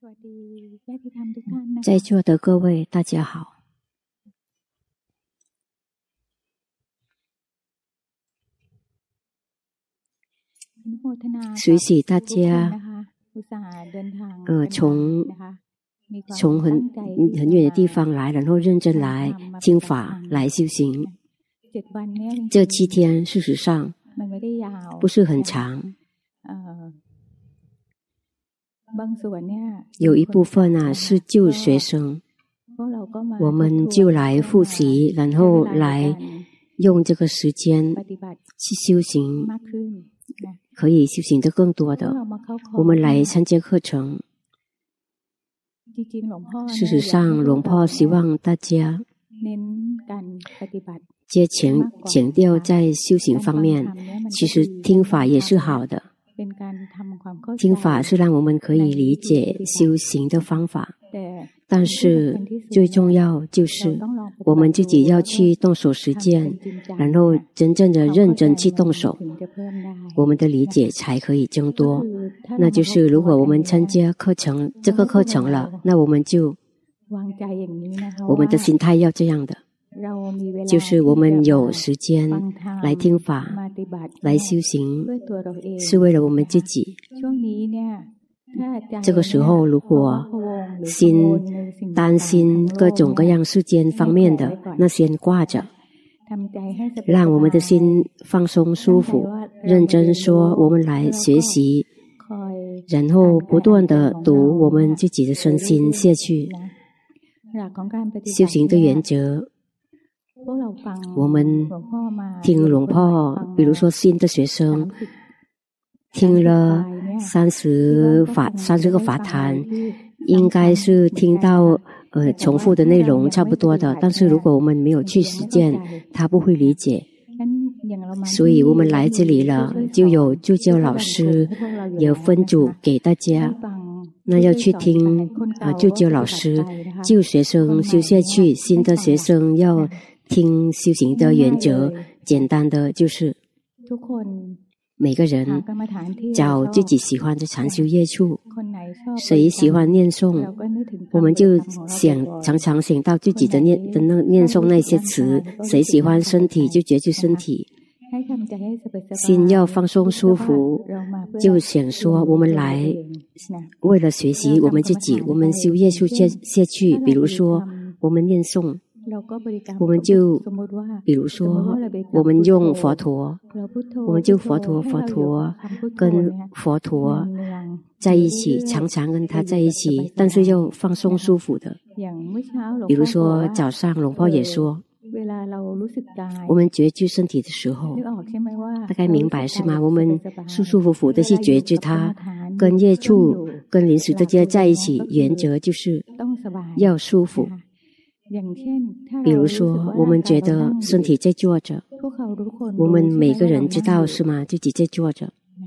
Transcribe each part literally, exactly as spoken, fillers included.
在座的各位大家好，随喜大家呃从从很很远的地方来，然后认真来听法来修行。这七天事实上不是很长，有一部分啊是旧学生，我们就来复习，然后来用这个时间去修行，可以修行的更多的。我们来参加课程。事实上，龙婆希望大家接强强调在修行方面，其实听法也是好的。听法是让我们可以理解修行的方法，但是最重要就是我们自己要去动手实践，然后真正的认真去动手，我们的理解才可以增多。那就是如果我们参加课程这个课程了，那我们就我们的心态要这样的，就是我们有时间来听法来修行，是为了我们自己。这个时候如果心担心各种各样世间方面的，那先挂着，让我们的心放松舒服，认真说我们来学习，然后不断的读我们自己的身心下去。修行的原则，我们听龙婆，比如说新的学生听了三十法三十个法坛，应该是听到呃重复的内容差不多的，但是如果我们没有去实践，他不会理解。所以我们来这里了，就有助教老师有分组给大家，那要去听啊、呃、助教老师，旧学生修下去，新的学生要听修行的原则。简单的就是每个人找自己喜欢的禅修业处，谁喜欢念诵，我们就想常常想到自己的念的那念诵那些词，谁喜欢身体就觉知身体，心要放松舒服，就想说我们来为了学习我们自己，我们修业处下下去，比如说我们念诵，我们就比如说我们用佛陀，我们就佛陀佛陀跟佛陀在一起，常常跟他在一起，但是又放松舒服的。比如说早上龙婆也说，我们觉知身体的时候，大概明白是吗？我们舒舒服服的去觉知它，跟业处跟临时的接在一起，原则就是要舒服。比如说我们觉得身体在坐着，我们每个人知道是吗？自己在坐着，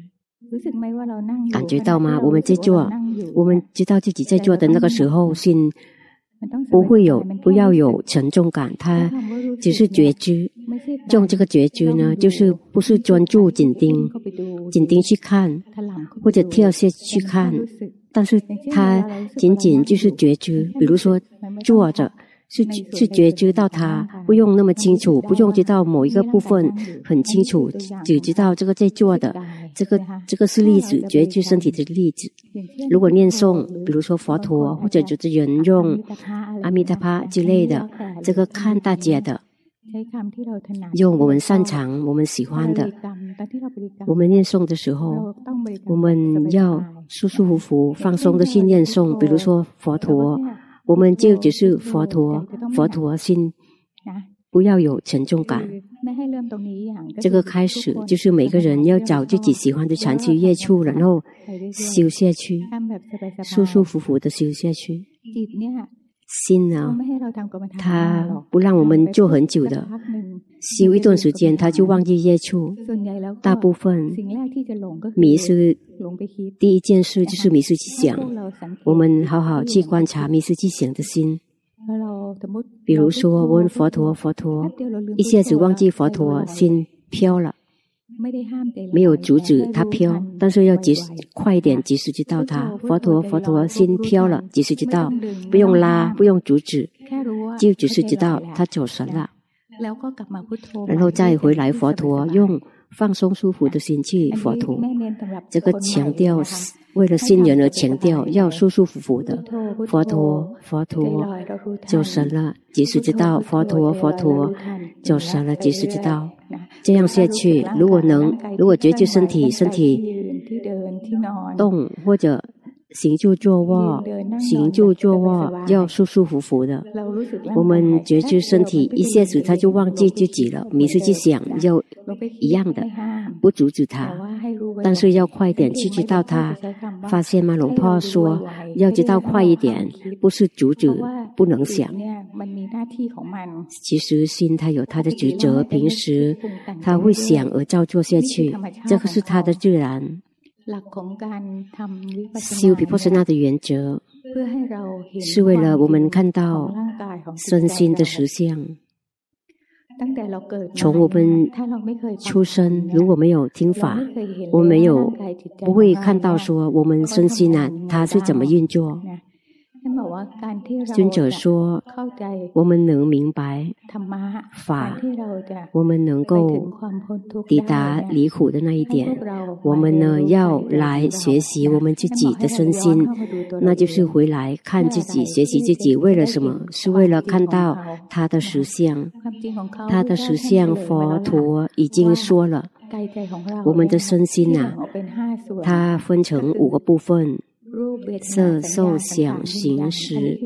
感觉到吗？我们在坐，我们知道自己在坐的那个时候，心不会有不要有沉重感，它只是觉知。用这个觉知呢，就是不是专注紧盯紧盯去看或者跳下去看，但是它仅仅就是觉知。比如说坐着是是觉知到它，不用那么清楚，不用知道某一个部分很清楚，只知道这个在做的，这个这个是例子，觉知身体的例子。如果念诵，比如说佛陀或者就是人用阿弥陀佛之类的，这个看大家的，用我们擅长我们喜欢的。我们念诵的时候，我们要舒舒服服放松的去念诵，比如说佛陀，我们就只是佛陀佛陀心，不要有沉重感。这个开始就是每个人要找自己喜欢的禅修业处，然后修下去，舒舒服服的修下去。心呢，它不让我们做很久的，修一段时间它就忘记业处。大部分迷失，第一件事就是迷失去想，我们好好去观察迷失去想的心。比如说我们佛陀佛陀，一下子忘记佛陀，心飘了， 没有阻止它飘，但是要及时快一点，及时知道它。佛陀，佛陀，心飘了，及时知道，不用拉，不用阻止，就只是知道它走神了，然后再回来。佛陀用放松舒服的心去佛陀，这个强调为了新人而强调要舒舒服服的。佛陀，佛陀，走神了，及时知道。佛陀，佛陀，走神了，及时知道。这样下去，如果能，如果觉知身体，身体动或者行就坐卧，行就坐卧要舒舒服服的。我们觉知身体，一下子他就忘记自己了，迷失去想，要一样的，不阻止他，但是要快点去知道他。发现吗？龙婆说要知道快一点，不是阻止，不能想。其实心它有它的职责，平时它会想而照做下去，这个是它的自然。修毗婆舍那的原则是为了我们看到身心的实相。从我们出生，如果没有听法，我们没有不会看到说我们身心啊，它是怎么运作。尊者说，我们能明白法，我们能够抵达离苦的那一点。我们呢，要来学习我们自己的身心，那就是回来看自己，学习自己。为了什么？是为了看到他的实相。他的实相，佛陀已经说了，我们的身心啊，它分成五个部分。色受想行识，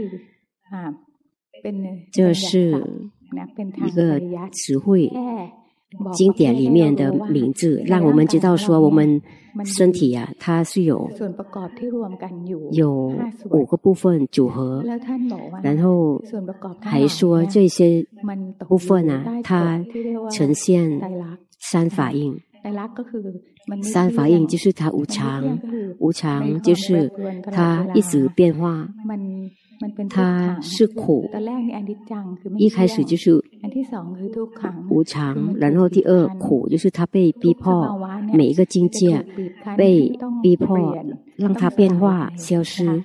这是一个词汇经典里面的名字，让我们知道说我们身体啊，它是有有五个部分组合，然后还说这些部分啊，它呈现三法印。三法印就是它无常，无常就是它一直变化，它是苦。一开始就是无常，然后第二苦就是它被逼迫，每一个境界被逼迫，让它变化消失。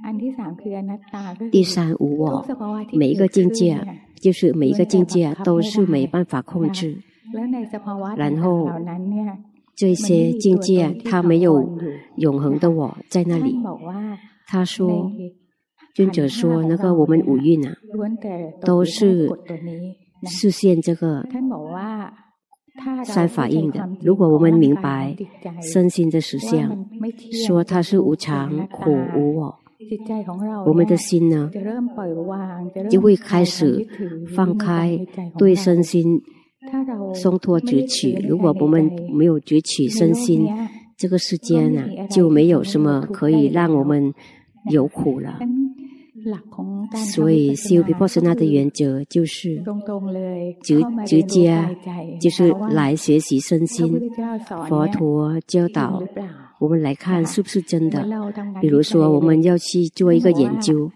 第三无我，每一个境界就是每一个境界都是没办法控制。然后这些境界它没有永恒的我在那里。他说，尊者说那个我们五蕴啊，都是实现这个三法印的。如果我们明白身心的实相，说它是无常、苦、无我，我们的心呢就会开始放开，对身心松脱执取。如果我们没有执取身心，这个世间啊就没有什么可以让我们有苦了。所以修毗婆舍那的原则就是直直接就是来学习身心。佛陀教导我们来看是不是真的。比如说我们要去做一个研究，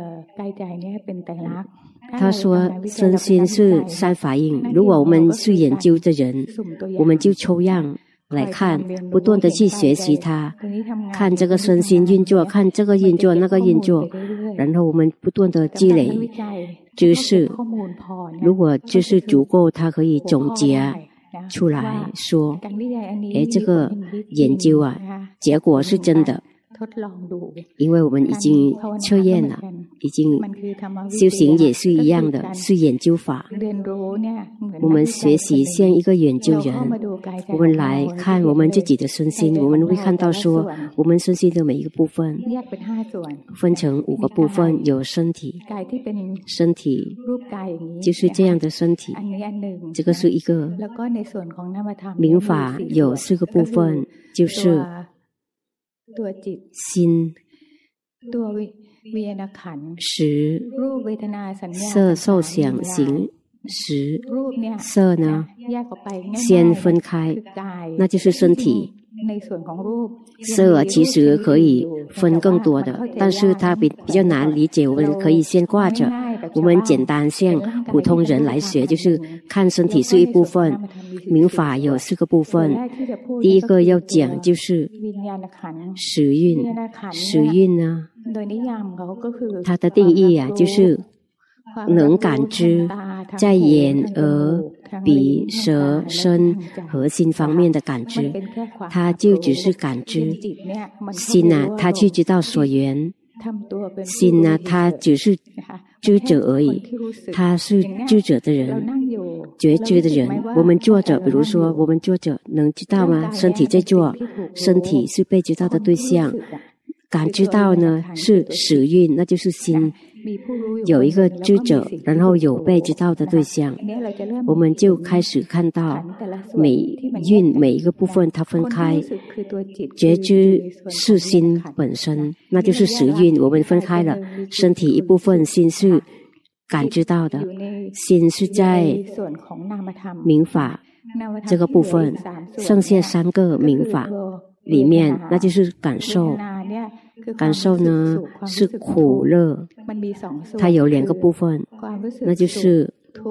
他说身心是三法印。如果我们是研究的人，我们就抽样来看，不断的去学习它，看这个身心运作，看这个运作那个运作，然后我们不断的积累知识。如果知识足够，它可以总结出来说，诶，这个研究啊结果是真的，因为我们已经测验了，已经修行也是一样的，是研究法。我们学习像一个研究人，我们来看我们自己的身心，我们会看到说我们身心的每一个部分分成五个部分，有身体，身体就是这样的身体，这个是一个。明法有四个部分，就是心、识、色、受、想、行、识。色呢先分开，那就是身体。色其实可以分更多的，但是它比比较难理解，我们可以先挂着。我们简单像普通人来学，就是看身体是一部分， 民法有四个部分，第一个要讲就是时运。时运呢，它的定义啊，就是能感知在眼、耳、鼻、舌、身和心方面的感知，它就只是感知。心啊，它去知道所缘。心啊，它只是知者而已，他是知者的人，觉知的人。我们坐着，比如说我们坐着，能知道吗？身体在做，身体是被知道的对象。感知到呢是时运，那就是心。有一个知者，然后有被知道的对象，我们就开始看到每运每一个部分它分开。觉知是心本身，那就是时运，我们分开了。身体一部分，心是感知到的，心是在民法这个部分，剩下三个民法里面，那就是感受。感受呢是苦乐，它有两个部分，那就是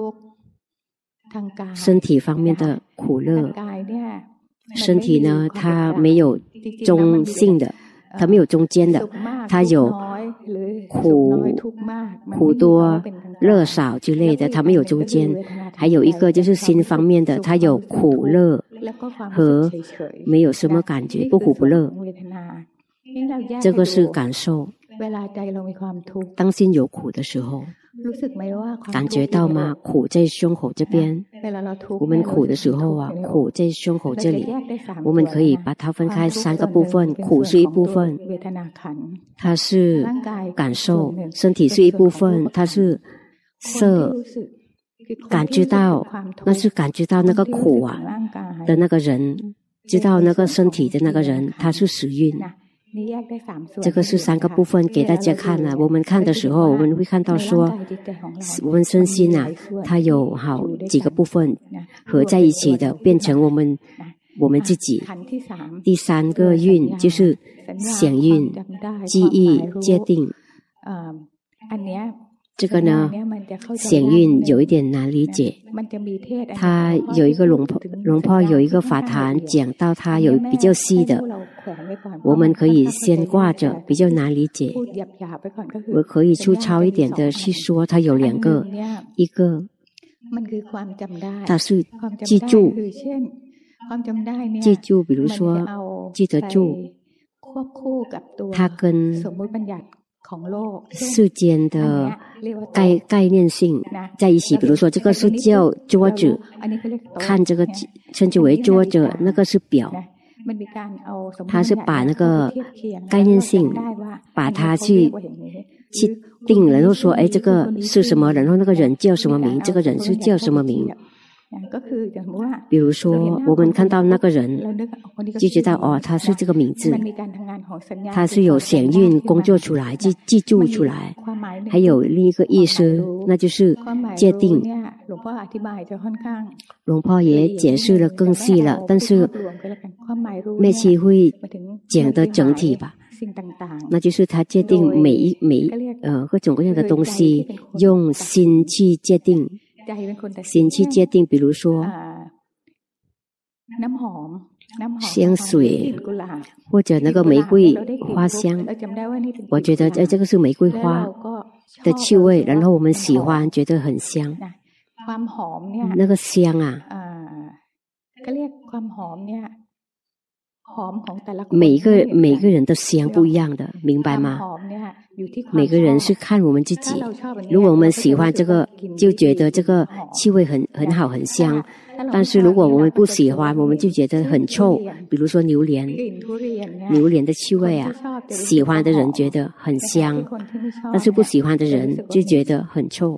身体方面的苦乐。身体呢，它没有中性的，它没有中间的，它有苦苦多、乐少之类的，它没有中间。还有一个就是心方面的，它有苦乐和没有什么感觉，不苦不乐。这个是感受。当心有苦的时候，感觉到吗？苦在胸口这边。我们苦的时候啊，苦在胸口这里，我们可以把它分开三个部分。苦是一部分，它是感受；身体是一部分，它是色。感知到，那是感知到那个苦啊的那个人，知道那个身体的那个人，他是时运。这个是三个部分给大家看了。我们看的时候，我们会看到说，我们身心啊，它有好几个部分合在一起的，变成我们我们自己。第三个运就是想运、记忆、界定。这个呢，想运有一点难理解。他有一个龙婆，龙婆有一个法坛讲到他有比较细的，我们可以先挂着，比较难理解。我可以粗糙一点的去说，它有两个，一个它是记住，记住，比如说记得住，它跟世间的概概念性在一起。比如说这个是叫桌子，看这个称之为桌子，那个是表，他是把那个概念性把它去去定，然后说哎这个是什么，然后那个人叫什么名，这个人是叫什么名。比如说我们看到那个人就知道哦，他是这个名字，他是有显运工作出来，记记住出来。还有另一个意思，那就是界定。龙婆也解释了更细了，但是妹期会讲的整体吧，那就是他界定每一每呃各种各样的东西，用心去界定。心去界定，比如说香水或者那个玫瑰花香，我觉得哎这个是玫瑰花的气味，然后我们喜欢，觉得很香。那个香啊，每一个每个人的香不一样的，明白吗？每个人是看我们自己。如果我们喜欢这个，就觉得这个气味很很好很香，但是如果我们不喜欢，我们就觉得很臭。比如说榴莲，榴莲的气味啊，喜欢的人觉得很香，但是不喜欢的人就觉得很臭。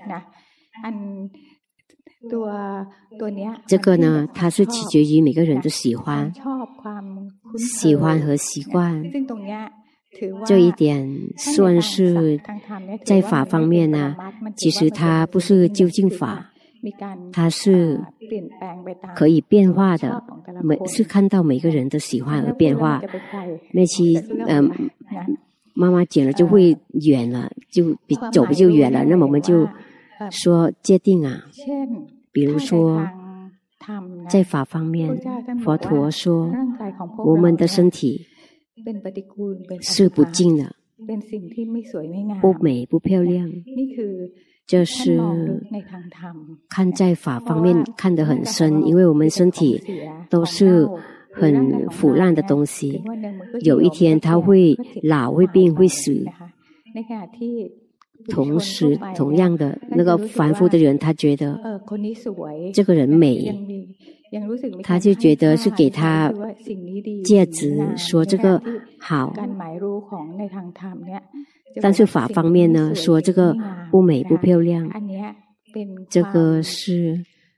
这个呢，它是取决于每个人的喜欢喜欢和习惯。这一点算是在法方面呢，其实它不是究竟法，它是可以变化的，每是看到每个人的喜欢而变化。那期嗯、呃，妈妈讲了就会远了，就比走不就远了。那么我们就说界定啊，比如说在法方面，佛陀说，我们的身体是不净的，不美不漂亮。这是看在法方面看得很深，因为我们身体都是很腐烂的东西，有一天它会老会病会死。同时同样的那个凡夫的人，他觉得这个人美，他就觉得是给他戒指说这个好，但是法方面呢说这个不美不漂亮，这个是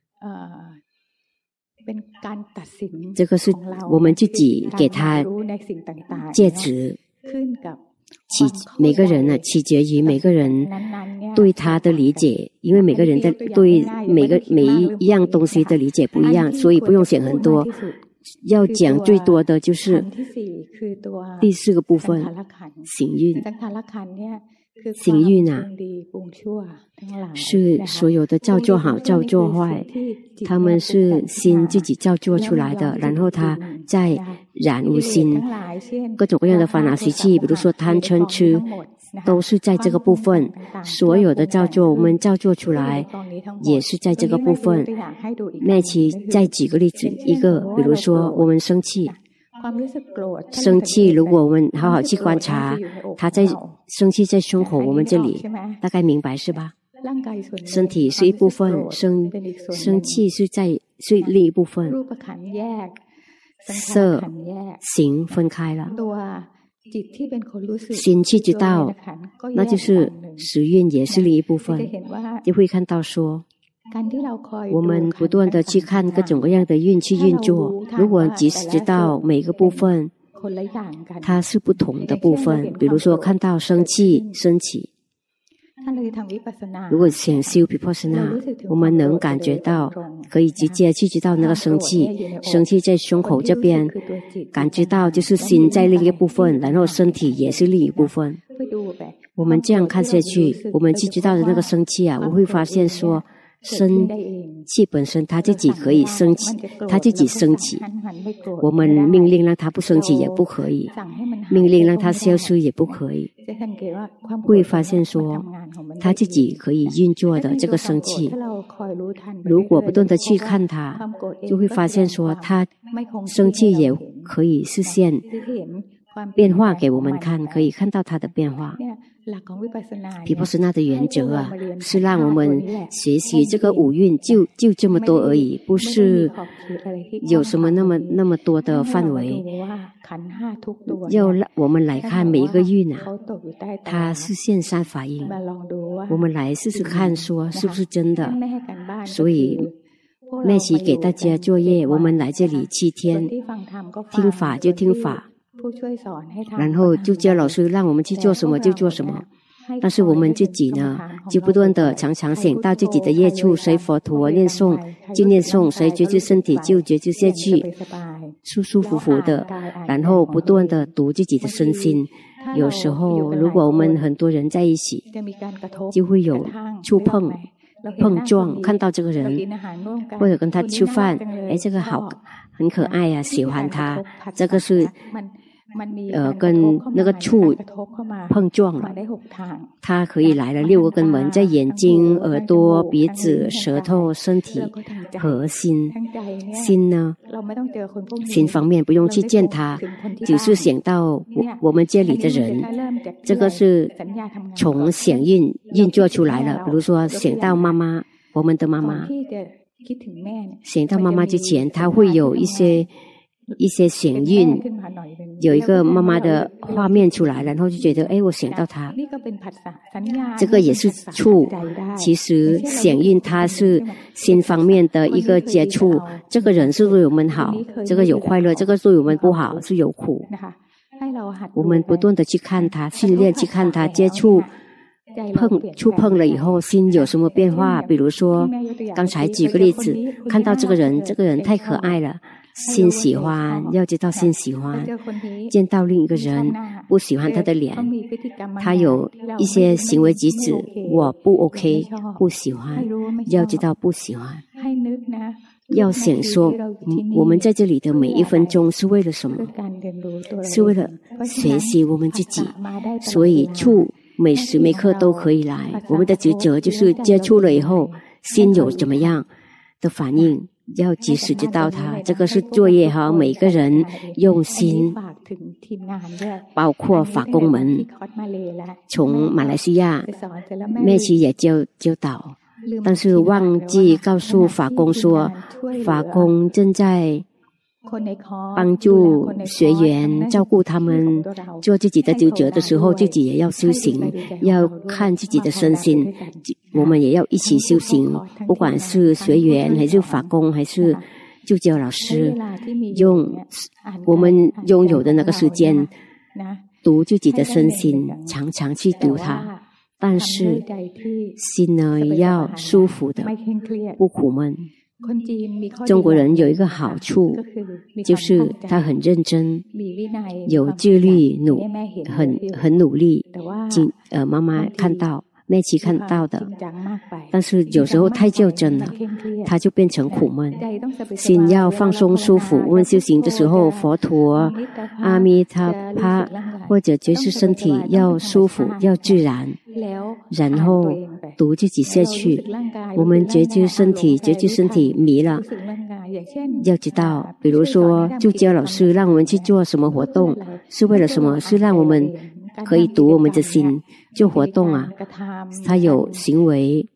这个是我们自己给他戒指，起每个人呢取决于每个人对他的理解，因为每个人的对每个每一样东西的理解不一样，所以不用讲很多，要讲最多的就是第四个部分行运。行运啊是所有的造作好造作坏，他们是心自己造作出来的，然后他再染无心，各种各样的烦恼习气，比如说贪嗔痴，都是在这个部分。所有的造作我们造作出来也是在这个部分。那期再举个例子，一个比如说我们生气，生气如果我们好好去观察，他在生气在胸口我们这里，大概明白是吧？身体是一部分，生生气是在是另一部分，色行分开了，心去知道，那就是时运也是另一部分，就会看到说我们不断的去看各种各样的运去运作，如果即使知道每个部分它是不同的部分，比如说看到生气升起，如果想修毗婆舍那，我们能感觉到可以直接去知道那个生气，生气在胸口这边，感觉到就是心在另一部分，然后身体也是另一部分。我们这样看下去，我们去知道的那个生气啊，我会发现说生气本身它自己可以生起，它自己升起，我们命令让它不升起也不可以，命令让它消失也不可以。会发现说它自己可以运作的这个生气，如果不断的去看它，就会发现说它生气也可以实现变化给我们看，可以看到它的变化。毗婆舍那的原则啊，是让我们学习这个五蕴就就这么多而已，不是有什么那么那么多的范围。要让我们来看每一个蕴啊，它是现三法印，我们来试试看说是不是真的。所以妹琪给大家作业，我们来这里七天，听法就听法，然后就叫老师让我们去做什么就做什么，但是我们自己呢，就不断的常常想到自己的业处，随佛陀念诵就念诵，随觉知身体就觉知下去，舒舒服服的，然后不断的读自己的身心。有时候如果我们很多人在一起，就会有触碰碰撞，看到这个人或者跟他吃饭，哎，这个好很可爱呀、啊，喜欢他，这个是呃跟那个触碰撞了，他可以来了六个根门，在眼睛、耳朵、鼻子、舌头、身体和心。心呢，心方面不用去见他，只是想到我我们这里的人，这个是从想运运作出来了。比如说想到妈妈，我们的妈妈，想到妈妈之前，他会有一些一些想运，有一个妈妈的画面出来，然后就觉得哎，我想到她，这个也是触。其实想运它是心方面的一个接触，这个人是对我们好，这个有快乐，这个对我们不好，是有苦。我们不断的去看它，训练去看它，接触碰触碰了以后，心有什么变化？比如说刚才举个例子，看到这个人，这个人太可爱了，心喜欢，要知道心喜欢。见到另一个人不喜欢他的脸，他有一些行为举止我不 OK， 不喜欢，要知道不喜欢。 要想说我们在这里的每一分钟是为了什么，是为了学习我们自己，所以处每时每刻都可以来。我们的职责就是接触了以后心有怎么样的反应，要及时知道它，这个是作业哈。每个人用心，包括法工们，从马来西亚妹奇也教教导，但是忘记告诉法工说，法工正在帮助学员照顾他们，做自己的职责的时候，自己也要修行，要看自己的身心，我们也要一起修行。不管是学员还是法工还是助教老师，用我们拥有的那个时间读自己的身心，常常去读它，但是心呢要舒服的，不苦闷。中国人有一个好处，就是他很认真，有自律，努很很努力。经呃妈妈看到，妹奇看到的，但是有时候太较真了，他就变成苦闷。心要放松舒服。我们修行的时候，佛陀、阿弥陀佛或者觉知身体要舒服，要自然，然后读自己下去。我们觉知身体，觉知身体迷了，要知道，比如说助教老师让我们去做什么活动，是为了什么？是让我们可以读我们的心做活动啊。他有行为，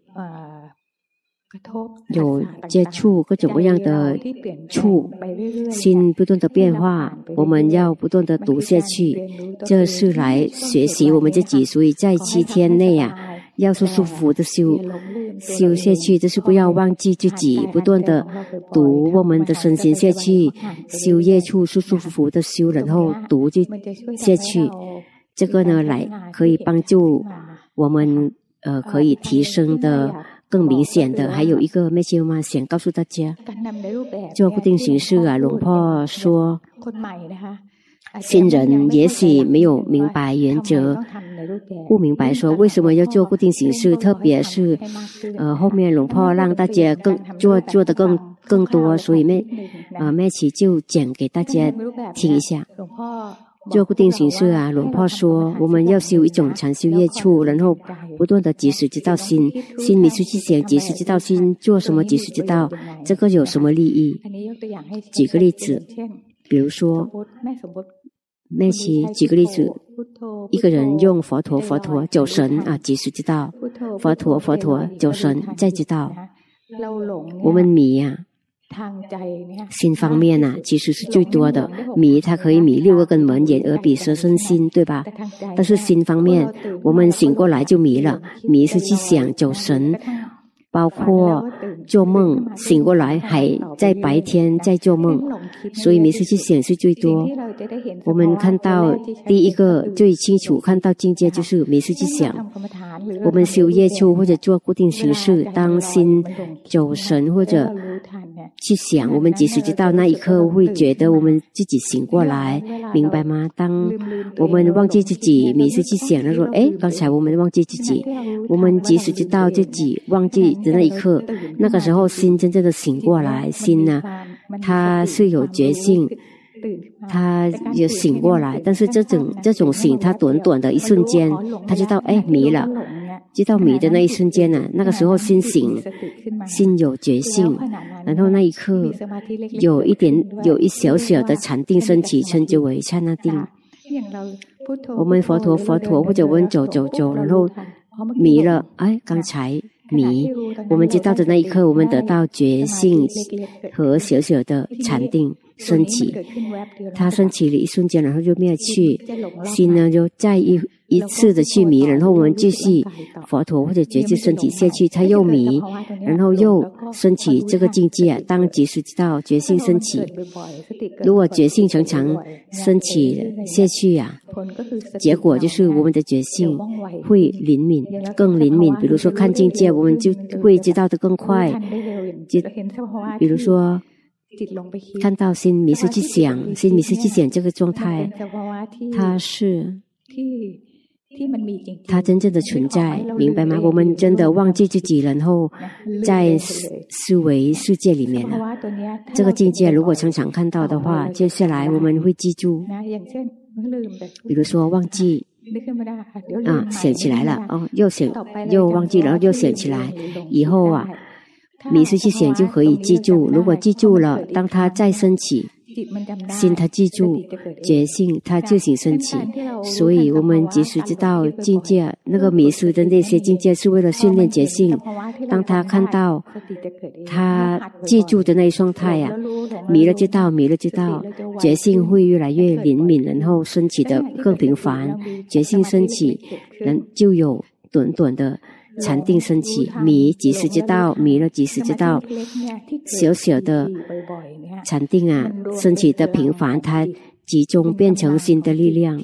有接触各种各样的触，心不断的变化，我们要不断的读下去，这是来学习我们自己。所以在七天内啊，要舒舒服服的修修下去，就是不要忘记自己，不断的读我们的身心下去，修业处舒舒服服的修，然后读就下去。这个呢，来可以帮助我们呃可以提升的更明显的。还有一个妹奇妈妈想告诉大家，做固定形式啊，龙婆说，新人也许没有明白原则，不明白说为什么要做固定形式，特别是呃后面龙婆让大家更做做的更更多，所以妹呃妹奇就讲给大家听一下。做固定形式啊，龙婆说我们要修一种禅修业处，然后不断的及时知道心，心迷失去想，及时知道心做什么，及时知道这个有什么利益。举个例子，比如说妹奇举个例子，一个人用佛陀佛陀走神啊，及时知道佛陀佛陀走神，再知道我们迷啊，心方面啊，其实是最多的。迷它可以迷六个根门，眼耳鼻舌身心，对吧？但是心方面，我们醒过来就迷了，迷是去想走神，包括做梦，醒过来还在白天在做梦，所以迷失去想是最多。我们看到第一个最清楚看到境界就是迷失去想。我们修业处或者做固定形式，当心走神或者去想，我们即使知道那一刻会觉得我们自己醒过来，明白吗？当我们忘记自己迷失去想了说，诶，刚才我们忘记自己，我们即使知道自己忘记的那一刻，那个时候心真正的醒过来，心呢，它是有觉性，他有醒过来，但是这种这种醒，他短短的一瞬间，他知道哎迷了，知道迷的那一瞬间呢、啊，那个时候心醒，心有觉性，然后那一刻有一点有一小小的禅定升起，称之为刹那定。我们佛陀佛陀或者我们走走走，然后迷了，哎，刚才迷，我们知道的那一刻，我们得到觉性和小小的禅定升起，它升起了一瞬间，然后就灭去，心呢就再一一次的去迷，然后我们继续佛陀或者觉知身体下去，它又迷，然后又升起这个境界、啊。当即时知道觉性升起，如果觉性常常升起下去啊，结果就是我们的觉性会灵敏，更灵敏。比如说看境界，我们就会知道的更快。就比如说。看到心迷失去想，心迷失去想这个状态，它是它真正的存在，明白吗？我们真的忘记自己，然后在思维世界里面了。这个境界如果常常看到的话，接下来我们会记住。比如说忘记啊，想起来了哦，又想又忘记，然后又想起来，以后啊，迷失去想就可以记住。如果记住了，当它再升起，心它记住，觉性它自行升起。所以我们即使知道境界，那个迷失的那些境界是为了训练觉性。当他看到他记住的那一状态啊，迷了知道，迷了知道，觉性会越来越灵敏，然后升起的更频繁。觉性升起，人就有短短的禅定升起，迷即时知道，迷了即时知道，小小的禅定啊升起的频繁，它集中变成新的力量，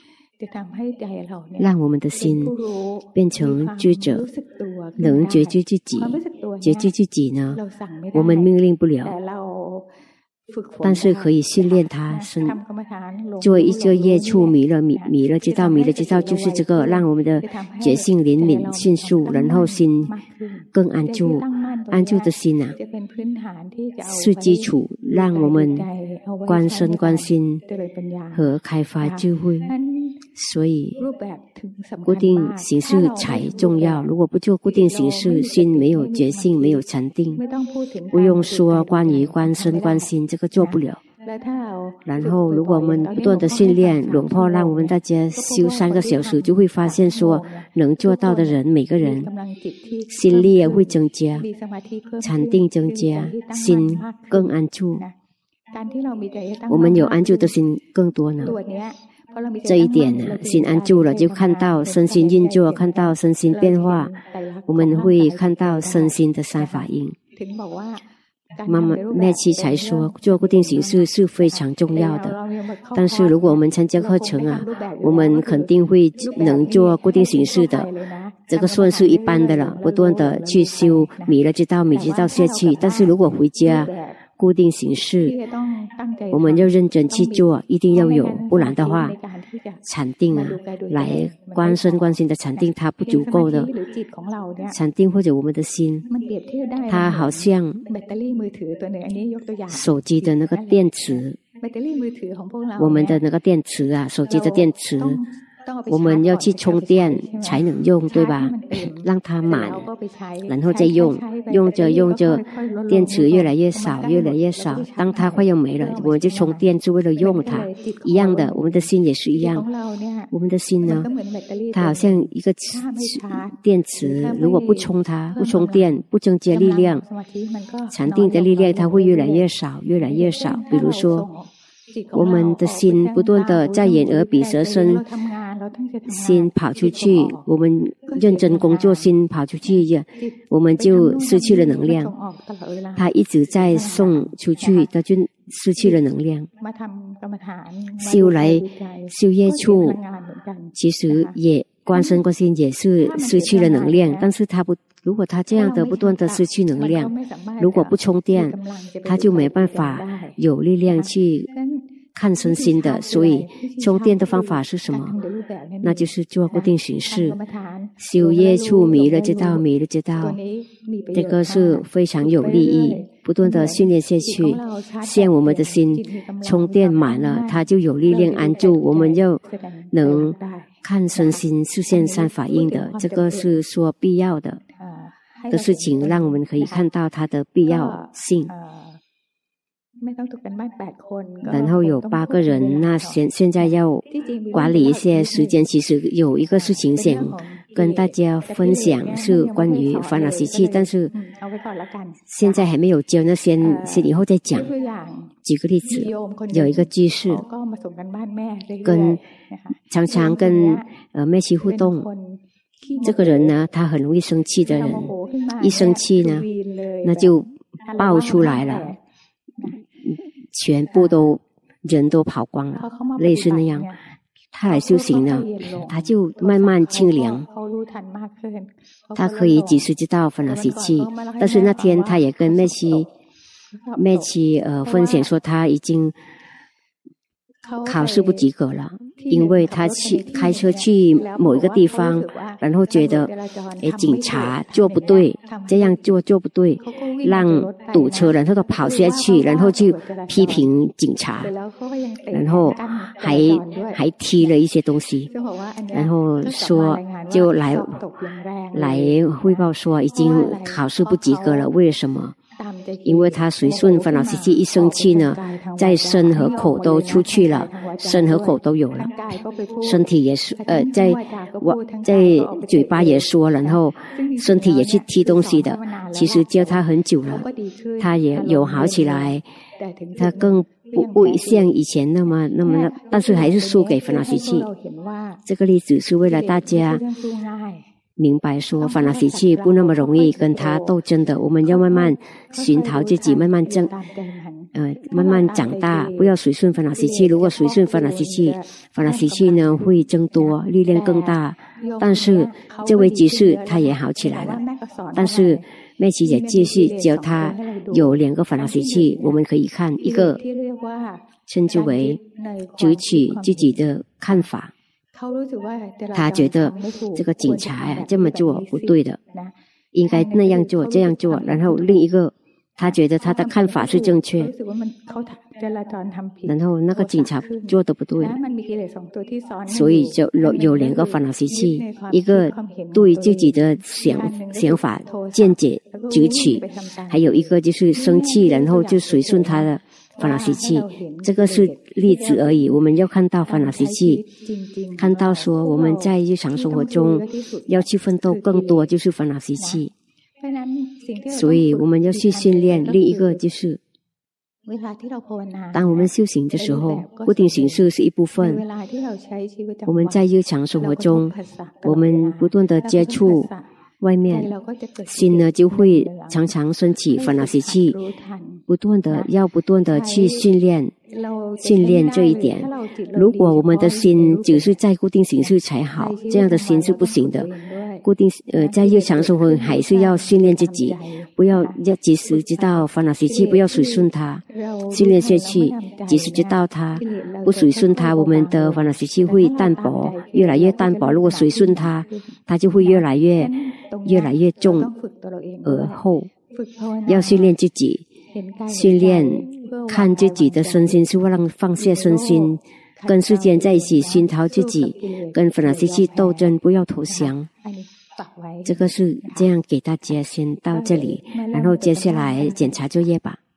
让我们的心变成知者，能觉知自己。觉知自己呢，我们命令不了，但是可以训练它。做一个业处，迷了迷迷了知道，迷了知道，就是这个让我们的觉性灵敏迅速，然后心更安住。安住的心啊，是基础，让我们观身观心和开发智慧。所以固定形式才重要。如果不做固定形式，心没有觉性，没有禅定，不用说关于观身观心，这个做不了。然后如果我们不断的训练，龙婆让我们大家修三个小时，就会发现说能做到的人，每个人心力也会增加，禅定增加，心更安住。我们有安住的心更多呢。这一点呢，心安住了，就看到身心运作，看到身心变化，我们会看到身心的三法印。妈妈麦琪才说，做固定形式是非常重要的。但是如果我们参加课程啊，我们肯定会能做固定形式的，这个算是一般的了，不断的去修，迷了知道，迷知道下去。但是如果回家固定形式，我们要认真去做，一定要有，不然的话禅定啊，来观身观心的禅定它不足够的。禅定或者我们的心，它好像手机的那个电池，我们的那个电池啊，手机的电池，我们要去充电才能用，对吧？让它满，然后再用，用着用着，电池越来越少，越来越少。当它快要没了，我们就充电，是为了用它。一样的，我们的心也是一样。我们的心呢，它好像一个电池，如果不充它，不充电，不增加力量，禅定的力量它会越来越少，越来越少。比如说，我们的心不断的在眼耳鼻舌身心跑出去，我们认真工作，心跑出去，我们就失去了能量。它一直在送出去，它就失去了能量。修来修业处，其实也观身观心也是失去了能量，但是它不，如果它这样的不断的失去能量，如果不充电，它就没办法有力量去看身心的。所以充电的方法是什么？那就是做固定形式，修业处，迷了知道，迷了知道，这个是非常有利益，不断的训练下去，像我们的心充电满了，它就有力量安住。我们要能看身心是现三法印的，这个是说必要的的事情，让我们可以看到它的必要性。然后有八个人，那现现在要管理一些时间。其实有一个事情想跟大家分享，是关于烦恼习气，但是现在还没有教，那先先以后再讲。举个例子，有一个居士跟常常跟呃妹妻互动，这个人呢，他很容易生气的人，一生气呢，那就爆出来了。全部都人都跑光了，类似那样。他来修行呢，他就慢慢清凉，他可以及时知道烦恼习气。但是那天他也跟妹妻妹妻呃分享说，他已经考试不及格了，因为他去开车去某一个地方，然后觉得诶警察做不对，这样做做不对，让堵车，然后都跑下去，然后就批评警察，然后还还踢了一些东西，然后说就来来汇报说已经考试不及格了，为什么？因为他随顺烦恼习气一生气呢，在身和口都出去了，身和口都有了，身体也是呃在我在嘴巴也说，然后身体也去踢东西的。其实教他很久了，他也有好起来，他更不不像以前那么那么，但是还是输给烦恼习气。这个例子是为了大家明白说烦恼习气不那么容易跟他斗争的，我们要慢慢寻讨自己，慢慢正呃慢慢长大，不要随顺烦恼习气。如果随顺烦恼习气，烦恼习气呢会增多，力量更大。但是这位居士他也好起来了，但是妹琪也继续教他有两个烦恼习气，我们可以看一个称之为举起自己的看法，他觉得这个警察呀这么做不对的，应该那样做这样做，然后另一个他觉得他的看法是正确，然后那个警察做的不对，所以就有有两个烦恼习气，一个对自己的想想法见解举起，还有一个就是生气，然后就随顺他的烦恼习气。这个是例子而已，我们要看到烦恼习气，看到说我们在日常生活中要去奋斗更多就是烦恼习气，所以我们要去训练。另一个就是当我们修行的时候，固定形式是一部分，我们在日常生活中我们不断的接触外面，心呢就会常常升起烦恼习气，不断的要不断的去训练训练这一点。如果我们的心只是在固定形式才好，这样的心是不行的。固定呃，在日常生活还是要训练自己，不要要及时知道烦恼习气，不要随顺它，训练下去，及时知道它，不随顺它，我们的烦恼习气会淡薄，越来越淡薄。如果随顺它，它就会越来越越来越重而后。要训练自己，训练看自己的身心，是为了放下身心，跟世间在一起熏陶自己，跟烦恼习气斗争，不要投降。这个是这样给大家先到这里，然后接下来检查作业吧。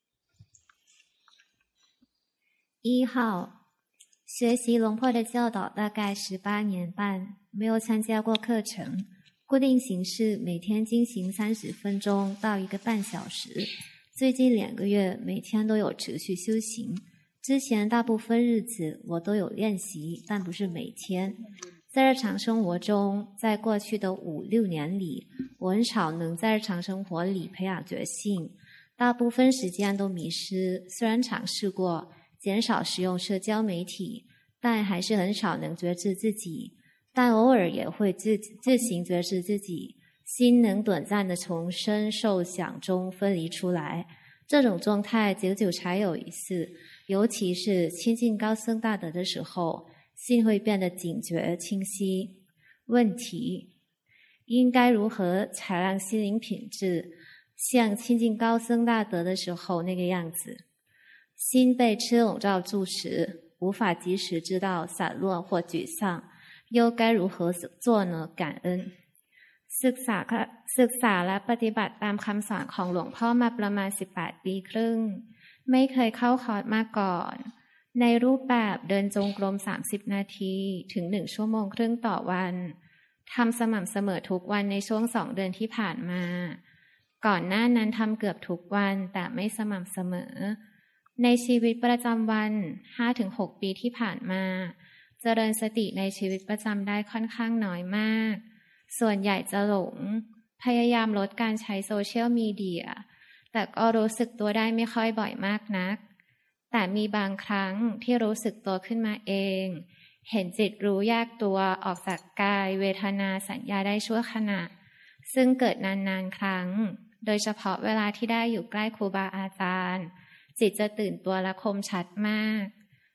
一号，学习龙婆的教导大概十八年半，没有参加过课程，固定形式每天进行三十分钟到一个半小时。最近两个月每天都有持续修行，之前大部分日子我都有练习，但不是每天。在日常生活中，在过去的五六年里，我很少能在日常生活里培养觉性，大部分时间都迷失。虽然尝试过减少使用社交媒体，但还是很少能觉知自己，但偶尔也会自自行觉知自己，心能短暂的从身受想中分离出来。这种状态久久才有一次，尤其是亲近高僧大德的时候，心会变得警觉清晰。问题：应该如何才让心灵品质像亲近高僧大德的时候那个样子？心被痴笼罩住时，无法及时知道散落或沮丧，又该如何做呢？感恩。ศึกษาศึกษาและปฏิบัติตามคำสอนของหลวงพ่อมาประมาณสิบแปดปีครึ่งไม่เคยเข้าคอร์สมาก่อนในรูปแบบเดินจงกรมสามสิบนาทีถึงหนึ่งชั่วโมงครึ่งต่อวันทำสม่ำเสมอทุกวันในช่วงสองเดือนที่ผ่านมาก่อนหน้านั้นทำเกือบทุกวันแต่ไม่สม่ำเสมอในชีวิตประจำวัน ห้าถึงหก ปีที่ผ่านมาเจริญสติในชีวิตประจำได้ค่อนข้างน้อยมากส่วนใหญ่จะหลงพยายามลดการใช้โซเชียลมีเดียแต่ก็รู้สึกตัวได้ไม่ค่อยบ่อยมากนักแต่มีบางครั้งที่รู้สึกตัวขึ้นมาเองเห็นจิตรู้แยกตัวออกจากกายเวทนาสัญญาได้ชั่วขณะซึ่งเกิดนานๆครั้งโดยเฉพาะเวลาที่ได้อยู่ใกล้ครูบาอาจารย์จิตจะตื่นตัวและคมชัดมาก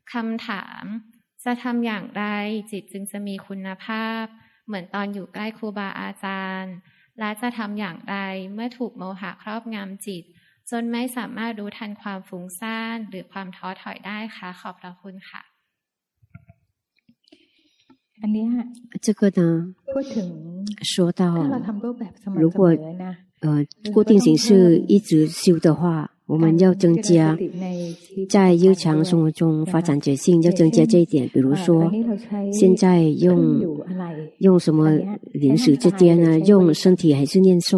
คำถามจะทำอย่างไรจิตจึงจะมีคุณภาพเหมือนตอนอยู่ใกล้ครูบาอาจารย์และจะทำอย่างไรเมื่อถูกโมหะครอบงำจิตจนไม่สามารถรู้ทันความฟุ้งซ่านหรือความท้อถอยได้คะขอบพระคุณค่ะอันนี้这个呢พูดถึง说到ถ้าเราทำรูปแบบสม่ำเสมอนะ如果呃固定形式一直修的话我们要增加在日常生活中发展觉性要增加这一点比如说现在用用什么临时之间呢用身体还是念诵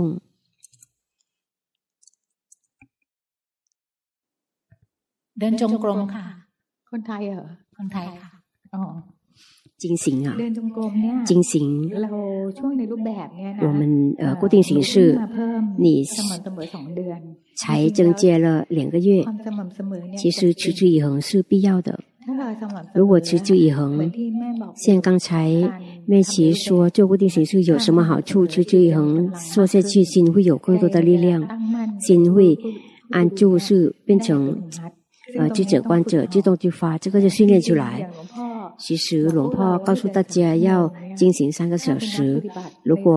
เดินจงกรมค่ะคนไทยเหรอคนไทยค่ะอ๋อ进行啊เดินจงกรมเนี่ย进行เราช่วงในรูปแบบเนี่ยนะ我们呃固定形式你สม่ำเสมอสองเดือน才增加了两个月ความสม่ำเสมอเนี่ย其实持之以恒是必要的如果持之以恒像刚才妹琪说做固定形式有什么好处持之以恒做下去心会有更多的力量心会安住是变成呃智者观者自动就发这个就训练出来其实龙婆告诉大家要进行三个小时如果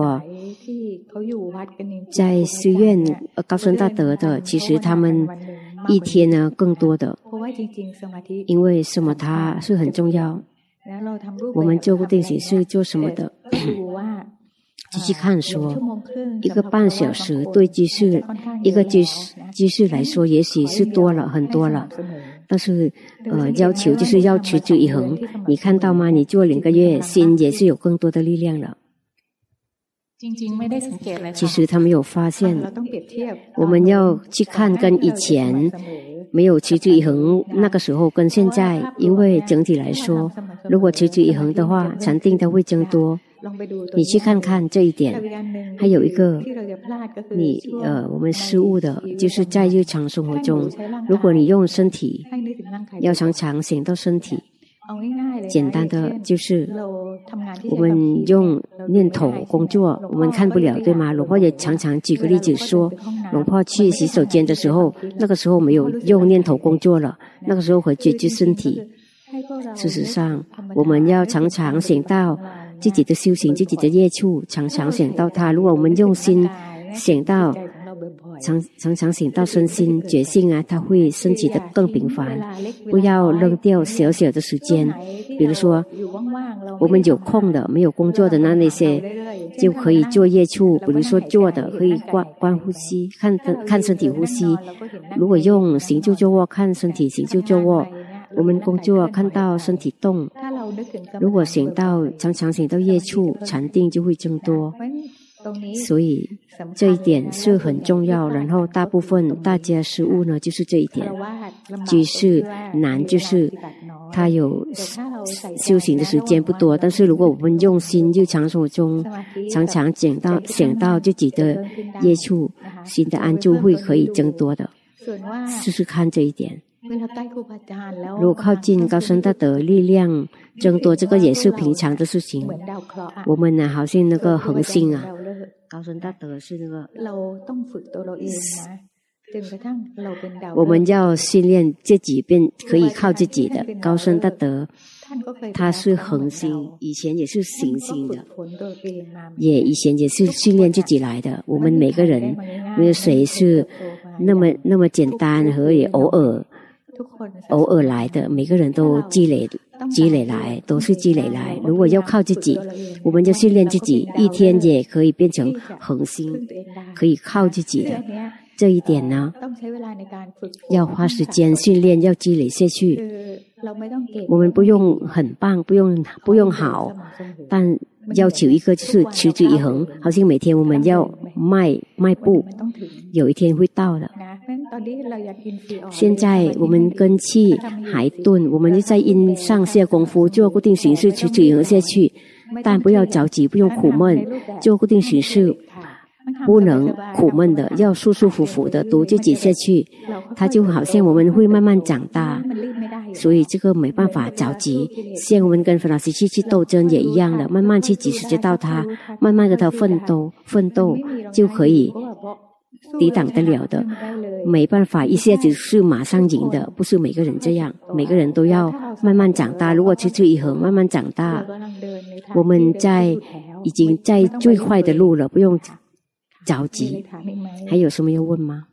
在寺院呃高僧大德的其实他们一天呢更多的因为什么它是很重要我们做固定形式做什么的仔细看说一个半小时对居士一个居士居士来说也许是多了很多了但是呃要求就是要持之以恒你看到吗你做两个月心也是有更多的力量了其实他没有发现我们要去看跟以前没有持之以恒那个时候跟现在因为整体来说如果持之以恒的话禅定它会增多你去看看这一点还有一个你呃我们失误的就是在日常生活中如果你用身体要常常想到身体简单的就是我们用念头工作我们看不了对吗龙婆也常常举个例子说龙婆去洗手间的时候那个时候没有用念头工作了那个时候会觉知身体事实上我们要常常想到自己的修行自己的业处常常想到它如果我们用心想到常常常想到身心觉性啊它会升起的更频繁不要扔掉小小的时间比如说我们有空的没有工作的那那些就可以做业处比如说坐的可以观观呼吸看看身体呼吸如果用行住坐卧看身体行住坐卧我们工作看到身体动如果想到常常想到业处禅定就会增多所以这一点是很重要然后大部分大家失误呢就是这一点居士难就是他有修行的时间不多但是如果我们用心日常生活中常常想到想到自己的业处心的安住会可以增多的试试看这一点如果靠近高僧大德力量增多这个也是平常的事情我们呢好像那个恒星啊高僧大德是那个我们要训练自己变可以靠自己的高僧大德他是恒星以前也是行星的也以前也是训练自己来的我们每个人没有谁是那么那么简单和也偶尔偶尔来的每个人都积累积累来都是积累来如果要靠自己我们就训练自己一天也可以变成恒星可以靠自己的这一点呢要花时间训练要积累下去我们不用很棒不用不用好但要求一个就是持之以恒好像每天我们要迈迈步有一天会到的现在我们根气还钝我们就在因上下功夫做固定形式持之以恒下去但不要着急不用苦闷做固定形式不能苦闷的要舒舒服服的读自己下去它就好像我们会慢慢长大所以这个没办法着急像我们跟烦恼习气去斗争也一样的慢慢去及时知道它慢慢跟它奋斗奋斗就可以抵挡得了的，没办法一下子是马上赢的，不是每个人这样，每个人都要慢慢长大。如果持之以恒慢慢长大，我们在已经在最快的路了，不用着急。还有什么要问吗？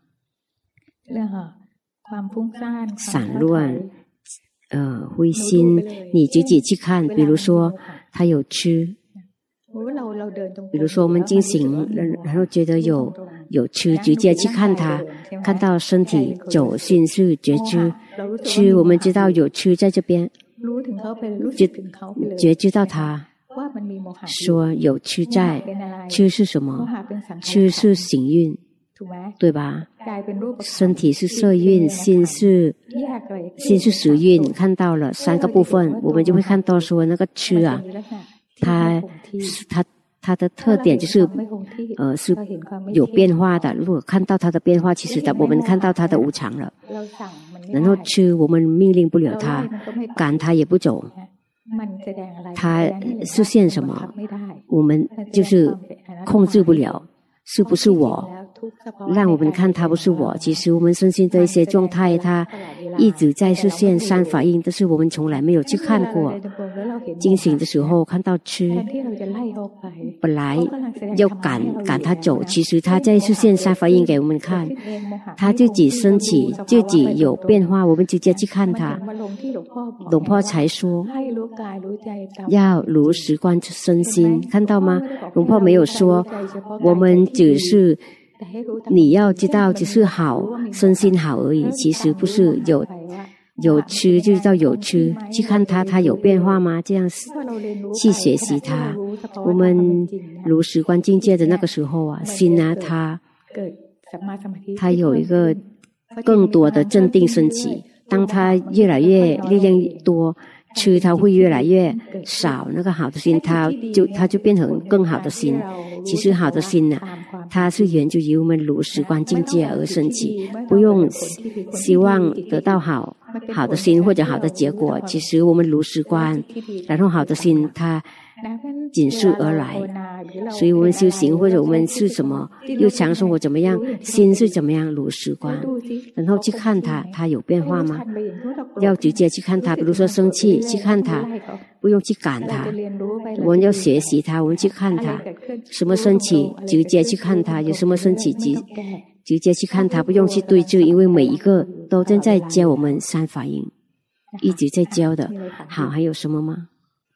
散乱呃灰心，你自己去看，比如说他有吃，比如说我们进行然后觉得有有吃，直接去看它，看到身体走心是觉知，吃我们知道有吃在这边，觉觉知到它，说有吃在，吃是什么？吃是行运，对吧？身体是色运，心是心是识运，看到了三个部分，我们就会看到说那个吃啊，它它它的特点就是呃是有变化的。如果看到它的变化，其实的我们看到它的无常了。然后吃我们命令不了它，赶它也不走，它实现什么我们就是控制不了，是不是我让我们看它不是我，其实我们身心的一些状态它一直在实现三法印，但是我们从来没有去看过。惊醒的时候看到吃，本来要赶赶他走，其实他在实现三法印给我们看，他自己升起自己有变化，我们直接去看他。龙婆才说要如实观身心，看到吗？龙婆没有说我们只是你要知道只是好身心好而已，其实不是，有有吃就知道有吃，去看它它有变化吗？这样去学习它。我们如实观境界的那个时候啊，心啊它它有一个更多的镇定升起，当它越来越力量多，吃它会越来越少，那个好的心它就它就变成更好的心。其实好的心呢、啊，它是源自于我们如实观境界而升起，不用希望得到好好的心或者好的结果，其实我们如实观，然后好的心它紧随而来。所以我们修行或者我们是什么日常生活怎么样，心是怎么样如实观，然后去看它它有变化吗？要直接去看它，比如说生气去看它，不用去赶它，我们要学习它，我们去看它什么生气直接去看它，有什么生气直直接去看它，不用去对峙，因为每一个都正在教我们三法印，一直在教的。好，还有什么吗？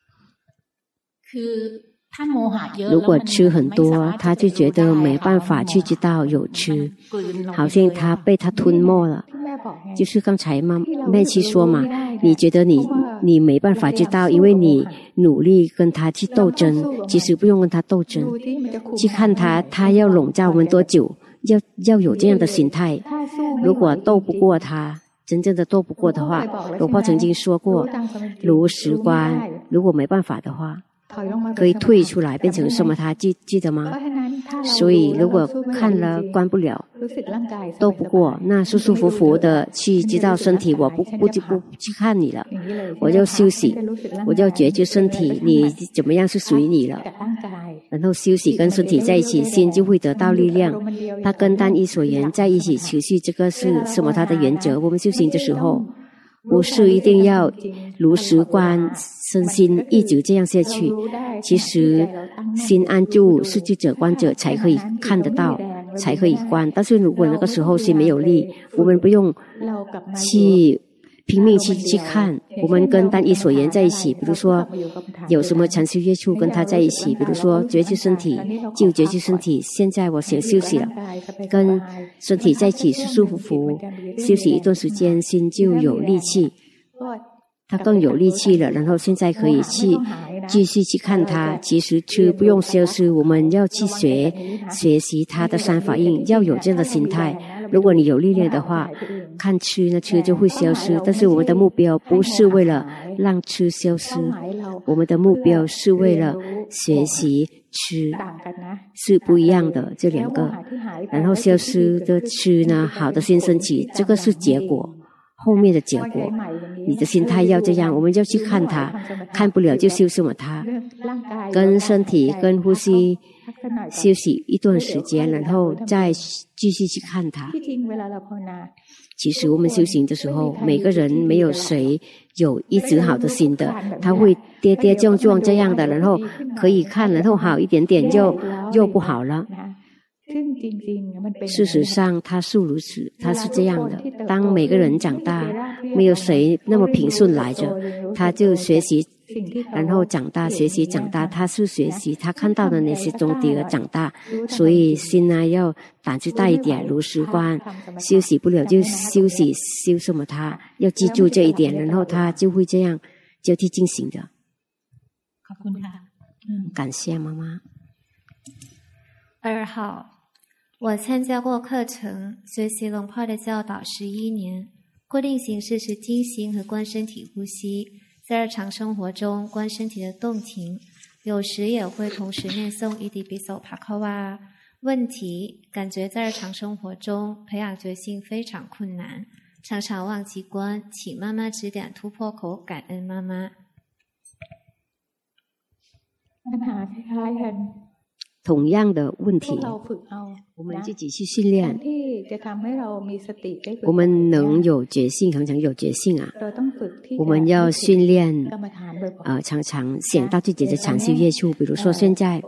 如果吃很多，他就觉得没办法去知道有吃，好像他被他吞没了。就是刚才妈妹妻说嘛，你觉得你你没办法知道，因为你努力跟他去斗争，其实不用跟他斗争，去看他他要笼罩我们多久，要要有这样的心态。如果斗不过他，真正的斗不过的话，龙婆曾经说过，如实观，如果没办法的话，可以退出来变成什么？他记记得吗？所以如果看了关不了，斗不过，那舒舒服服的去知道身体，我不不不不去看你了，我就休息，我就觉知身体，你怎么样是属于你了。然后休息跟身体在一起，心就会得到力量。它跟单一所缘在一起持续，这个是什么？它的原则。我们修行的时候，不是一定要如实观身心一直这样下去，其实心安住是智者观者才可以看得到，才可以观。但是如果那个时候心没有力，我们不用去拼命去去看，我们跟单一所缘在一起，比如说有什么禅修约处跟他在一起，比如说觉知身体就觉知身体，现在我想休息了，跟身体在一起舒舒服服休息一段时间，心就有力气，他更有力气了，然后现在可以去继续去看他。其实吃不用消失，我们要去学学习他的三法印，要有这样的心态。如果你有力量的话，看吃那吃就会消失，但是我们的目标不是为了让吃消失，我们的目标是为了学习吃，是不一样的这两个。然后消失的吃呢，好的心升起，这个是结果， 后面的结果。你的心态要这样，我们就去看它，看不了就修什么它，跟身体跟呼吸休息一段时间，然后再继续去看它。其实我们修行的时候，每个人没有谁有一直好的心的，他会跌跌撞撞这样的，然后可以看，然后好一点点就又不好了。事实上他是如此，他是这样的。当每个人长大，没有谁那么平顺来着，他就学习，然后长大，学习长大，他是学习他看到的那些终点而长大。所以心呢要胆子大一点，如实观，休息不了就休息，修什么他要记住这一点，然后他就会这样交替进行的。感谢妈妈。 二号，我参加过课程，学习龙婆的教导十一年，固定形式是静心和观身体呼吸，在日常生活中观身体的动停，有时也会同时念诵伊底比手帕克哇。问题，感觉在日常生活中培养决心非常困难，常常忘记观，请妈妈指点突破口，感恩妈妈。 同样的问题，我们自己去训练，我们能有决心，常常有决心啊！我们要训练，呃，常常想到自己的长修业处。比如说，现在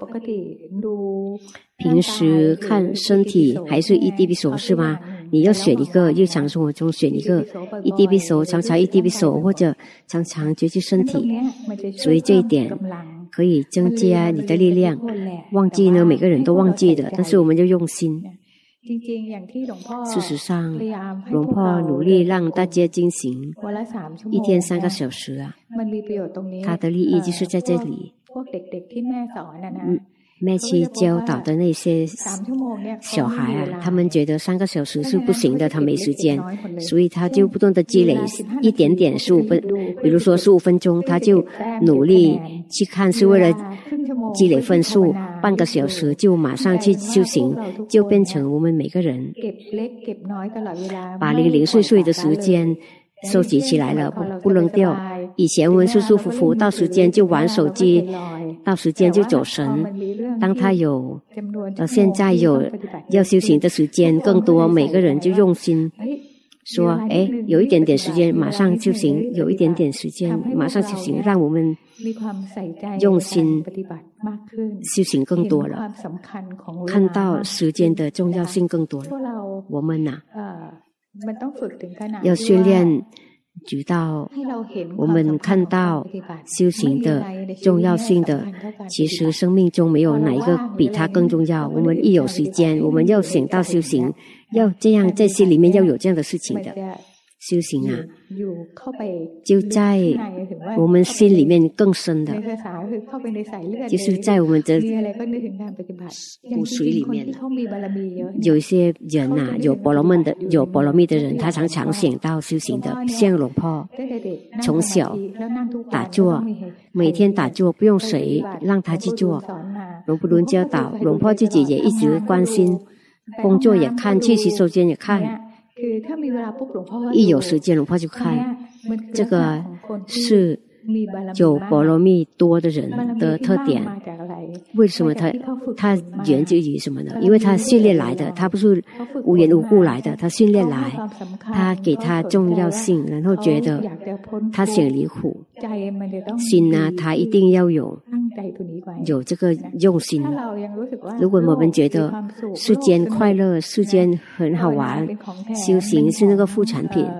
平时看身体还是一滴鼻手是吗？你要选一个，日常生活中选一个一滴鼻手，常常一滴鼻手，或者常常觉知身体。所以这一点可以增加你的力量。忘记呢，每个人都忘记的，但是我们就用心。事实上，龙婆努力让大家进行一天三个小时啊，他的利益就是在这里。嗯妹去教导的那些小孩啊，他们觉得三个小时是不行的，他没时间，所以他就不断的积累一点点十五分，比如说十五分钟，他就努力去看，是为了积累分数。半个小时就马上去修行，就变成我们每个人把零零碎碎的时间收集起来了，不不扔掉。以前我们舒舒服服，到时间就玩手机，到时间就走神。当他有呃现在有要修行的时间更多，每个人就用心说，哎，有一点点时间马上修行，有一点点时间马上修行，让我们用心修行更多了，看到时间的重要性更多了。我们呐、啊，要训练直到我们看到修行的重要性的，其实生命中没有哪一个比它更重要。我们一有时间，我们要想到修行，要这样在心里面要有这样的事情的。修行啊，就在我们心里面更深的，就是在我们的骨髓里面的。有一些人啊，有波罗蜜的有波罗蜜的人，他常常想到修行的，像龙婆，从小打坐，每天打坐，不用谁让他去做，龙婆轮教导，龙婆自己也一直关心，工作也看，去洗手间也看。一有时间龙婆就看，这个是有波罗蜜多的人的特点。为什么他他源自于什么呢？因为他训练来的，他不是无缘无故来的，他训练来，他给他重要性，然后觉得他想离苦，心呢，他一定要有有这个用心。如果我们觉得世间快乐，世间很好玩，修行是那个副产品，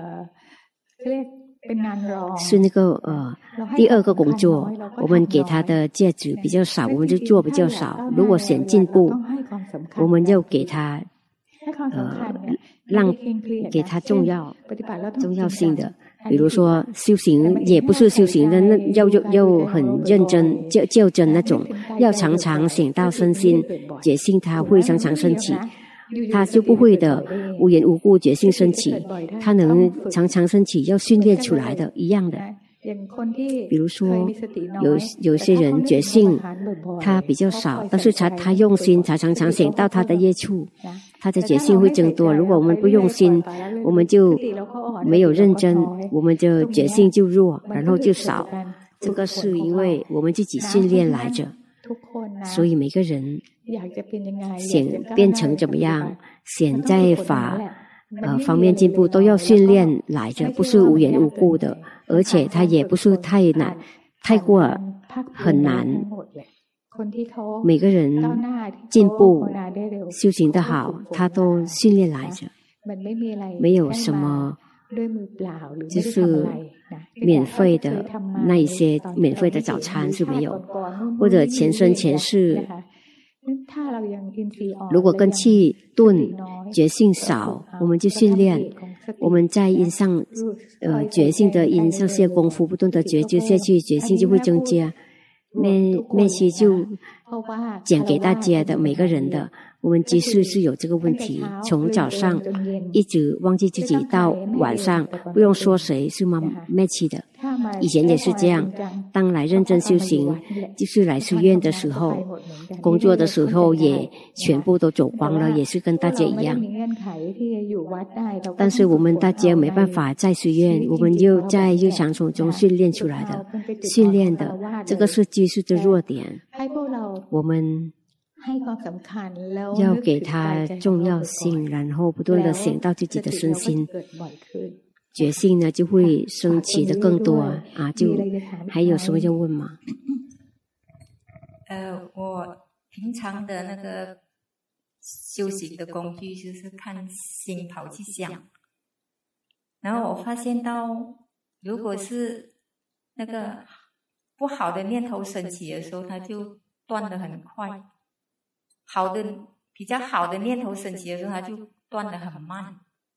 是那个呃第二个工作，我们给他的价值比较少，我们就做比较少。如果想进步，我们要给他呃让给他重要重要性的。比如说修行也不是修行的，那要要很认真较较真那种，要常常想到身心觉性，他会常常升起。他就不会的无缘无故觉性升起，他能常常升起，要训练出来的一样的。比如说有有些人觉性他比较少，但是他他用心，他常常想到他的业处，他的觉性会增多。如果我们不用心，我们就没有认真，我们的觉性就弱，然后就少。这个是因为我们自己训练来着，所以每个人想变成怎么样，想在法呃方面进步，都要训练来着，不是无缘无故的，而且它也不是太难，太过很难。每个人进步修行的好，他都训练来着，没有什么就是免费的那一些免费的早餐是没有，或者前生前世如果根气钝，觉性少，我们就训练我们在因上呃觉性的因上下功夫，不断的觉知下去，觉性就会增加。那那些就讲给大家的每个人的，我们即使是有这个问题，从早上一直忘记自己到晚上，不用说谁是妈妹气的，以前也是这样。当来认真修行，就是来寺院的时候，工作的时候也全部都走光了，也是跟大家一样。但是我们大家没办法在寺院，我们又在日常生活中训练出来的，训练的这个是居士的弱点，我们要给他重要性，然后不断的想到自己的身心，觉性呢就会升起的更多啊！就还有什么要问吗？ 呃，我平常的那个修行的工具就是看心跑去想，然后我发现到，如果是那个不好的念头升起的时候，它就断得很快。好的比较好的念头升起的时候，它就断得很慢。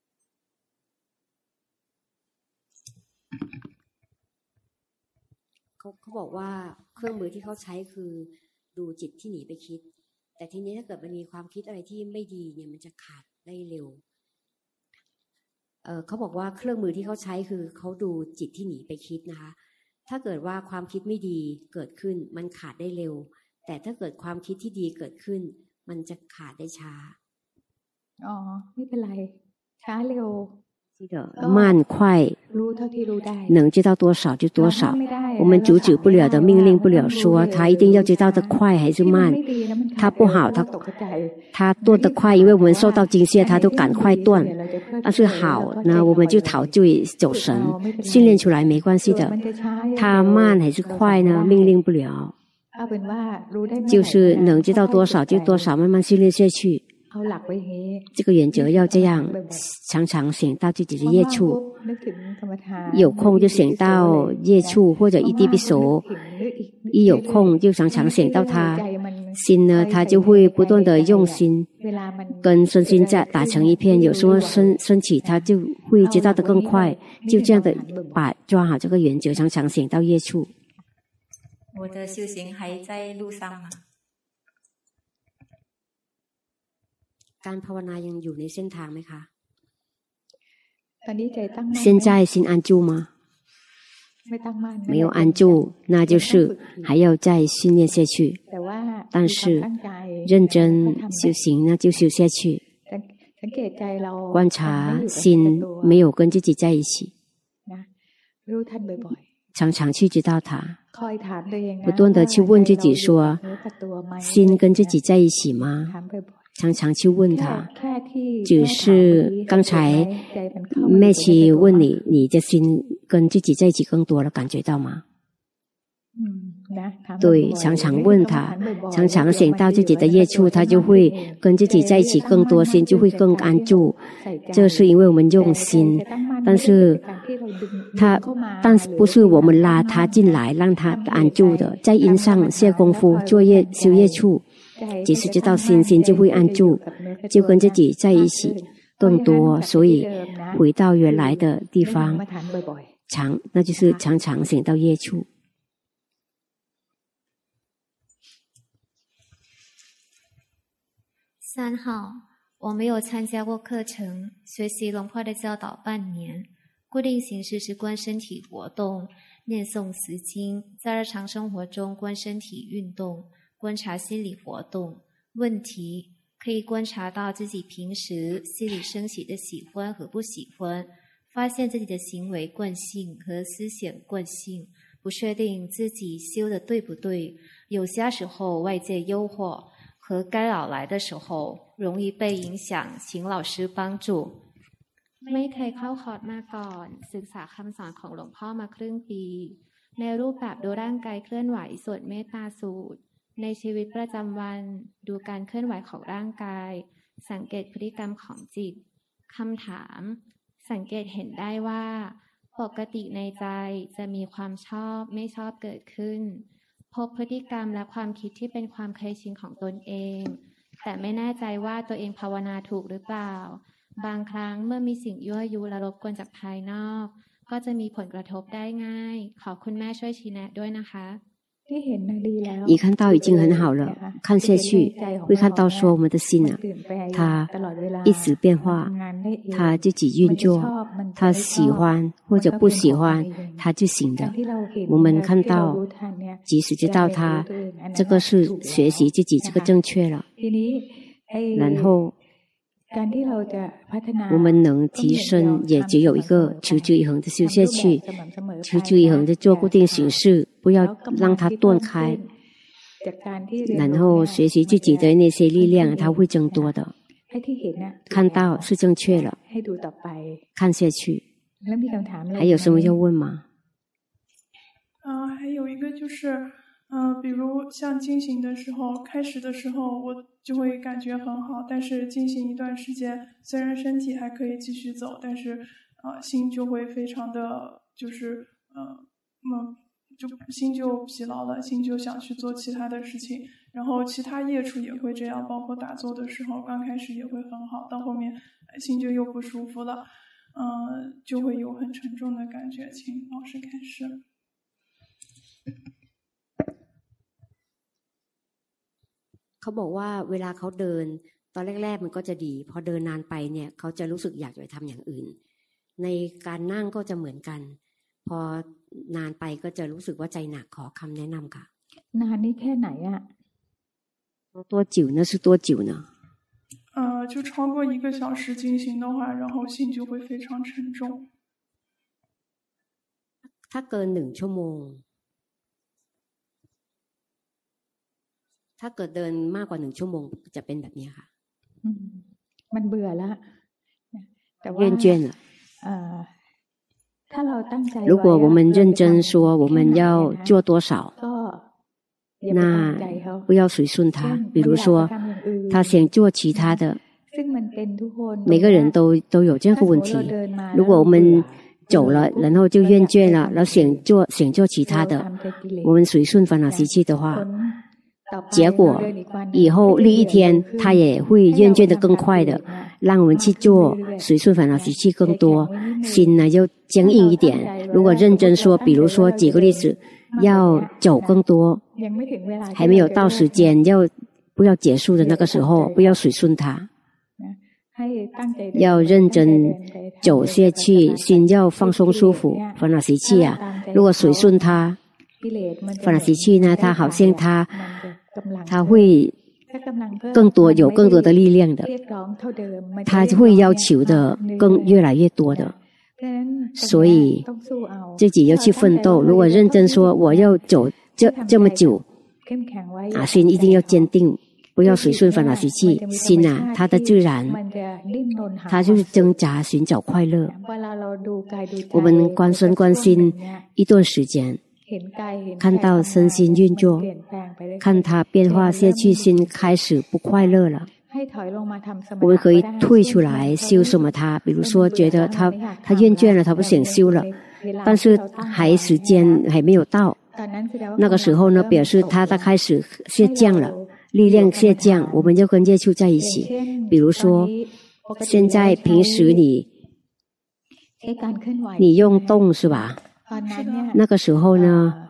เขาเขาบอกว่าเครื่องมือที่เขาใช้คือดูจิตที่หนีไปคิดแต่ทีนี้ถ้าเกิดมันมีความคิดอะไรที่ไม่ดีเนี่ยมันจะขาดได้เร็วเอ่อเขาบอกว่าเครื่องมือที่เขาใช้คือเขาดูจิตที่หนีไปคิดนะคะถ้าเกิดว่าความคิดไม่ดีเกิดขึ้นมันขาดได้เร็วแต่ถ้าเกิดความคิดที่ดีเกิดขึ้นมันจะขาดได้ช้าอ๋อไม่เป็นไรช้าเร็ว慢快能知道多少就多少，我们阻止不了的，命令不了说他一定要知道的快还是慢，他不好他他断得快，因为我们受到惊吓他都赶快断，但是好那我们就陶醉走神，训练出来没关系的，他慢还是快呢命令不了，就是能知道多少就多少，慢慢训练下去。这个原则要这样，常常想到自己的业处，有空就想到业处，或者一地必熟，一有空就常常想到他，心呢，他就会不断的用心，跟身心在打成一片。有时候升升起，他就会知道的更快，就这样的把抓好这个原则，常常想到业处。 我的修行还在路上吗？ การภาวนายังอยู่ในเส้นทางไหมคะ现在心安住吗没有安住那就是还要再训练下去但是认真修行那就修下去观察心没有跟自己在一起常常去知道它不断的去问自己说心跟自己在一起吗常常去问他只是刚才妹琪问你你的心跟自己在一起更多了感觉到吗对常常问他常常想到自己的业处他就会跟自己在一起更多心就会更安住这是因为我们用心但是他但是不是我们拉他进来让他安住的在因上下功夫做业修业处即使知道心心就会安住就跟自己在一起更多所以回到原来的地方常那就是常常想到业处三号我没有参加过课程学习龙婆的教导半年固定形式是观身体活动念诵词经，在日常生活中观身体运动，观察心理活动。问题可以观察到自己平时心里升起的喜欢和不喜欢，发现自己的行为惯性和思想惯性，不确定自己修的对不对。有些时候外界诱惑和干扰来的时候，容易被影响，请老师帮助。 ไม่เคยเข้าคอร์สมาก่อนศึกษาคำสอนของหลวงพ่อมาครึ่งปีในรูปแบบดูร่างกายเคลื่อนไหวสวดเมตตาสูตรในชีวิตประจำวันดูการเคลื่อนไหวของร่างกายสังเกตพฤติกรรมของจิตคำถามสังเกตเห็นได้ว่าปกติในใจจะมีความชอบไม่ชอบเกิดขึ้นพบพฤติกรรมและความคิดที่เป็นความเคยชินของตนเองแต่ไม่แน่ใจว่าตัวเองภาวนาถูกหรือเปล่าบางครั้งเมื่อมีสิ่งยั่วยุและรบกวนจากภายนอกก็จะมีผลกระทบได้ง่ายขอคุณแม่ช่วยชี้แนะด้วยนะคะ你看到已经很好了，看下去会看到说我们的心啊，它一直变化，它自己运作，它喜欢或者不喜欢，它就行的。我们看到，即使知道它，这个是学习自己，这个正确了。然后我们能提升，也只有一个持之以恒的修下去，持之以恒的做固定形式，不要让它断开。然后学习自己的那些力量，它会增多的。看到是正确了，看下去。还有什么要问吗？ 嗯、呃，还有一个就是。嗯、呃，比如像进行的时候，开始的时候我就会感觉很好，但是进行一段时间，虽然身体还可以继续走，但是呃心就会非常的就是呃嗯就心就疲劳了，心就想去做其他的事情，然后其他业处也会这样，包括打坐的时候，刚开始也会很好，到后面心就又不舒服了，嗯、呃，就会有很沉重的感觉。请老师开始。 เขาบอกว่าเวลาเขาเดินตอนแรกๆมันก็จะดีพอเดินนานไปเนี่ยเขาจะรู้สึกอยากจะทำอย่างอื่นในการนั่งก็จะเหมือนกันพอนานไปก็จะรู้สึกว่าใจหนักขอคำแนะนำค่ะนานนี่แค่ไหนอะ多久呢是多久呢呃就超过一个小时进行的话然后心就会非常沉重ถ้าเกินหนึ่งชั่วโมงถ้าเกิดเดินมากกว่าหนึ่งชั่วโมงจะเป็นแบบนี้ค่ะมันเบื่อแล้วแต่ว่า厌倦了ถ้าเราตั้งใจ如果我们认真说我们要做多少那不要随顺他比如说他想做其他的每个人都都有这个问题如果我们走了然后就厌倦了然后想做想做其他的我们随顺烦恼习气的话结果以后另一天他也会厌倦的更快的让我们去做随顺烦恼习气更多心呢就僵硬一点如果认真说比如说举个例子要走更多还没有到时间要不要结束的那个时候不要随顺它要认真走下去心要放松舒服烦恼习气啊如果随顺它烦恼习气呢它好像它它会更多有更多的力量的它会要求的更越来越多的所以自己要去奋斗如果认真说我要走这这么久啊心一定要坚定不要随顺烦恼习气心啊它的自然它就是挣扎寻找快乐我们观身观心一段时间看到身心运作看它变化下去心开始不快乐了我们可以退出来修什么它比如说觉得他他厌倦了他不想修了但是还时间还没有到那个时候呢表示他他开始下降了力量下降我们就跟业处在一起比如说现在平时你你用动是吧那个时候呢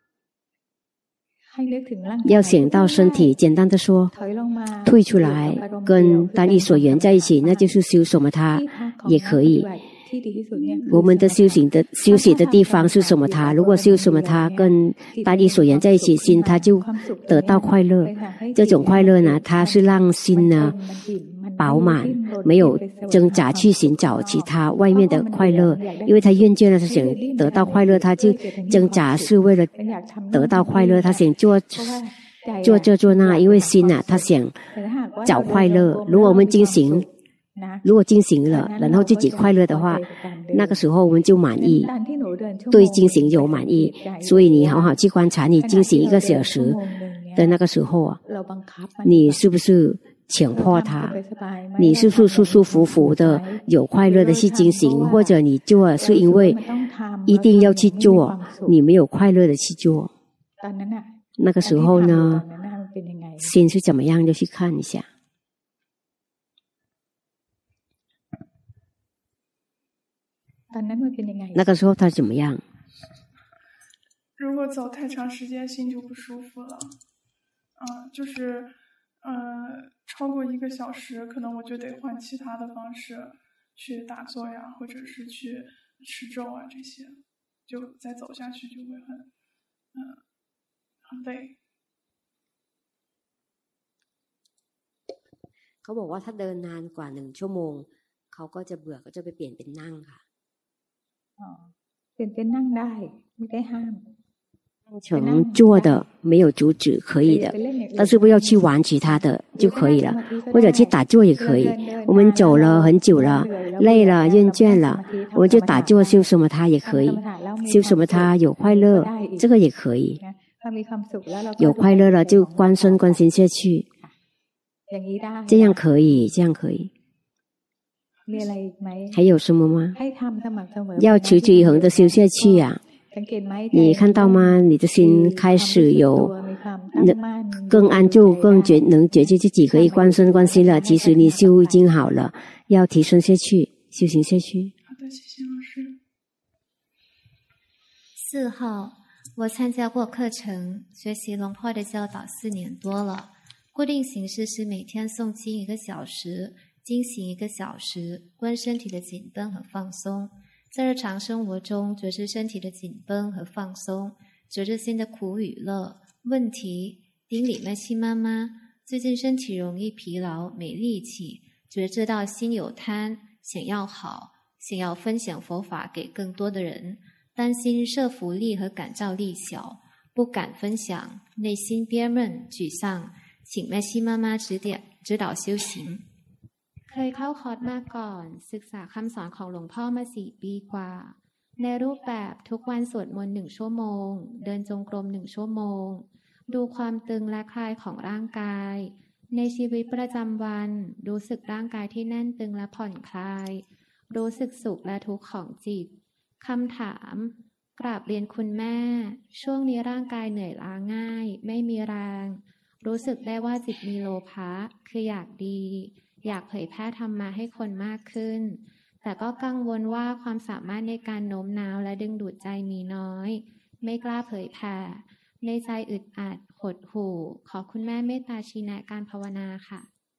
要想到身体简单的说退出来跟单一所缘在一起那就是修什么它也可以我们的修行的休息的地方是什么他？如果修什么他跟大力所言在一起，心他就得到快乐。这种快乐呢，它是让心呢饱满，没有挣扎去寻找其他外面的快乐，因为他厌倦了，他想得到快乐，他就挣扎是为了得到快乐，他想做做这做那，因为心啊，他想找快乐。如果我们进行，如果进行了，然后自己快乐的话，那个时候我们就满意，对进行有满意。所以你好好去观察，你进行一个小时的那个时候啊，你是不是强迫他？你是不是舒舒服服的有快乐的去进行，或者你做是因为一定要去做，你没有快乐的去做？那个时候呢，心是怎么样的？去看一下。那个时候他怎么样？ 如果走太长时间，心就不舒服了。嗯，就是，呃，超过一个小时，可能我就得换其他的方式去打坐呀，或者是去持咒啊，这些，就再走下去就会很，嗯、呃，很累。 เขาบอกว่าถ้าเดินนานกว่าหนึ่งชั่วโมงเขาก็จะเบื่อก็จะไปเปลี่ยนเป็นนั่งค่ะเปลี่ยนเป็นนั่งได้ไม่ได้ห้าม成坐的没有阻止可以的，但是不要去玩其他的就可以了，或者去打坐也可以。我们走了很久了，累了厌倦了，我们就打坐修什么他也可以，修什么他有快乐，这个也可以。有快乐了就观身观心下去，这样可以，这样可以。还有什么吗？要持之以恒的修下去呀、啊。你看到吗？你的心开始有更安住，更觉能觉知自己可以观身观心了。其实你修已经好了，要提升下去，修行下去。 好的，谢谢老师。 四号，我参加过课程，学习龙婆的教导四年多了。固定形式是每天诵经一个小时，经行一个小时，观身体的紧绷和放松。在日常生活中，觉知身体的紧绷和放松，觉知心的苦与乐。问题：顶礼麦西妈妈，最近身体容易疲劳、没力气，觉知到心有贪，想要好，想要分享佛法给更多的人，担心摄服力和感召力小，不敢分享，内心憋闷、沮丧，请麦西妈妈指点指导修行。 เคยเข้าคอร์สมาก่อนศึกษาคำสอนของหลวงพ่อมาสี่ปีกว่าในรูปแบบทุกวันสวดมนต์หนึ่งชั่วโมงเดินจงกรมหนึ่งชั่วโมงดูความตึงและคลายของร่างกายในชีวิตประจำวันรู้สึกร่างกายที่แน่นตึงและผ่อนคลายรู้สึกสุขและทุกข์ของจิตคำถามกราบเรียนคุณแม่ช่วงนี้ร่างกายเหนื่อยล้าง่ายไม่มีแรงรู้สึกได้ว่าจิตมีโลภะคืออยากดีอยากเผยแพร่ธรรมะให้คนมากขึ้นแต่ก็กังวลว่าความสามารถในการโน้มน้าวและดึงดูดใจมีน้อยไม่กล้าเผยแพร่ในใจอึดอัดหดหู่ขอคุณแม่เมตตาชี้แนะการภาวนาค่ะ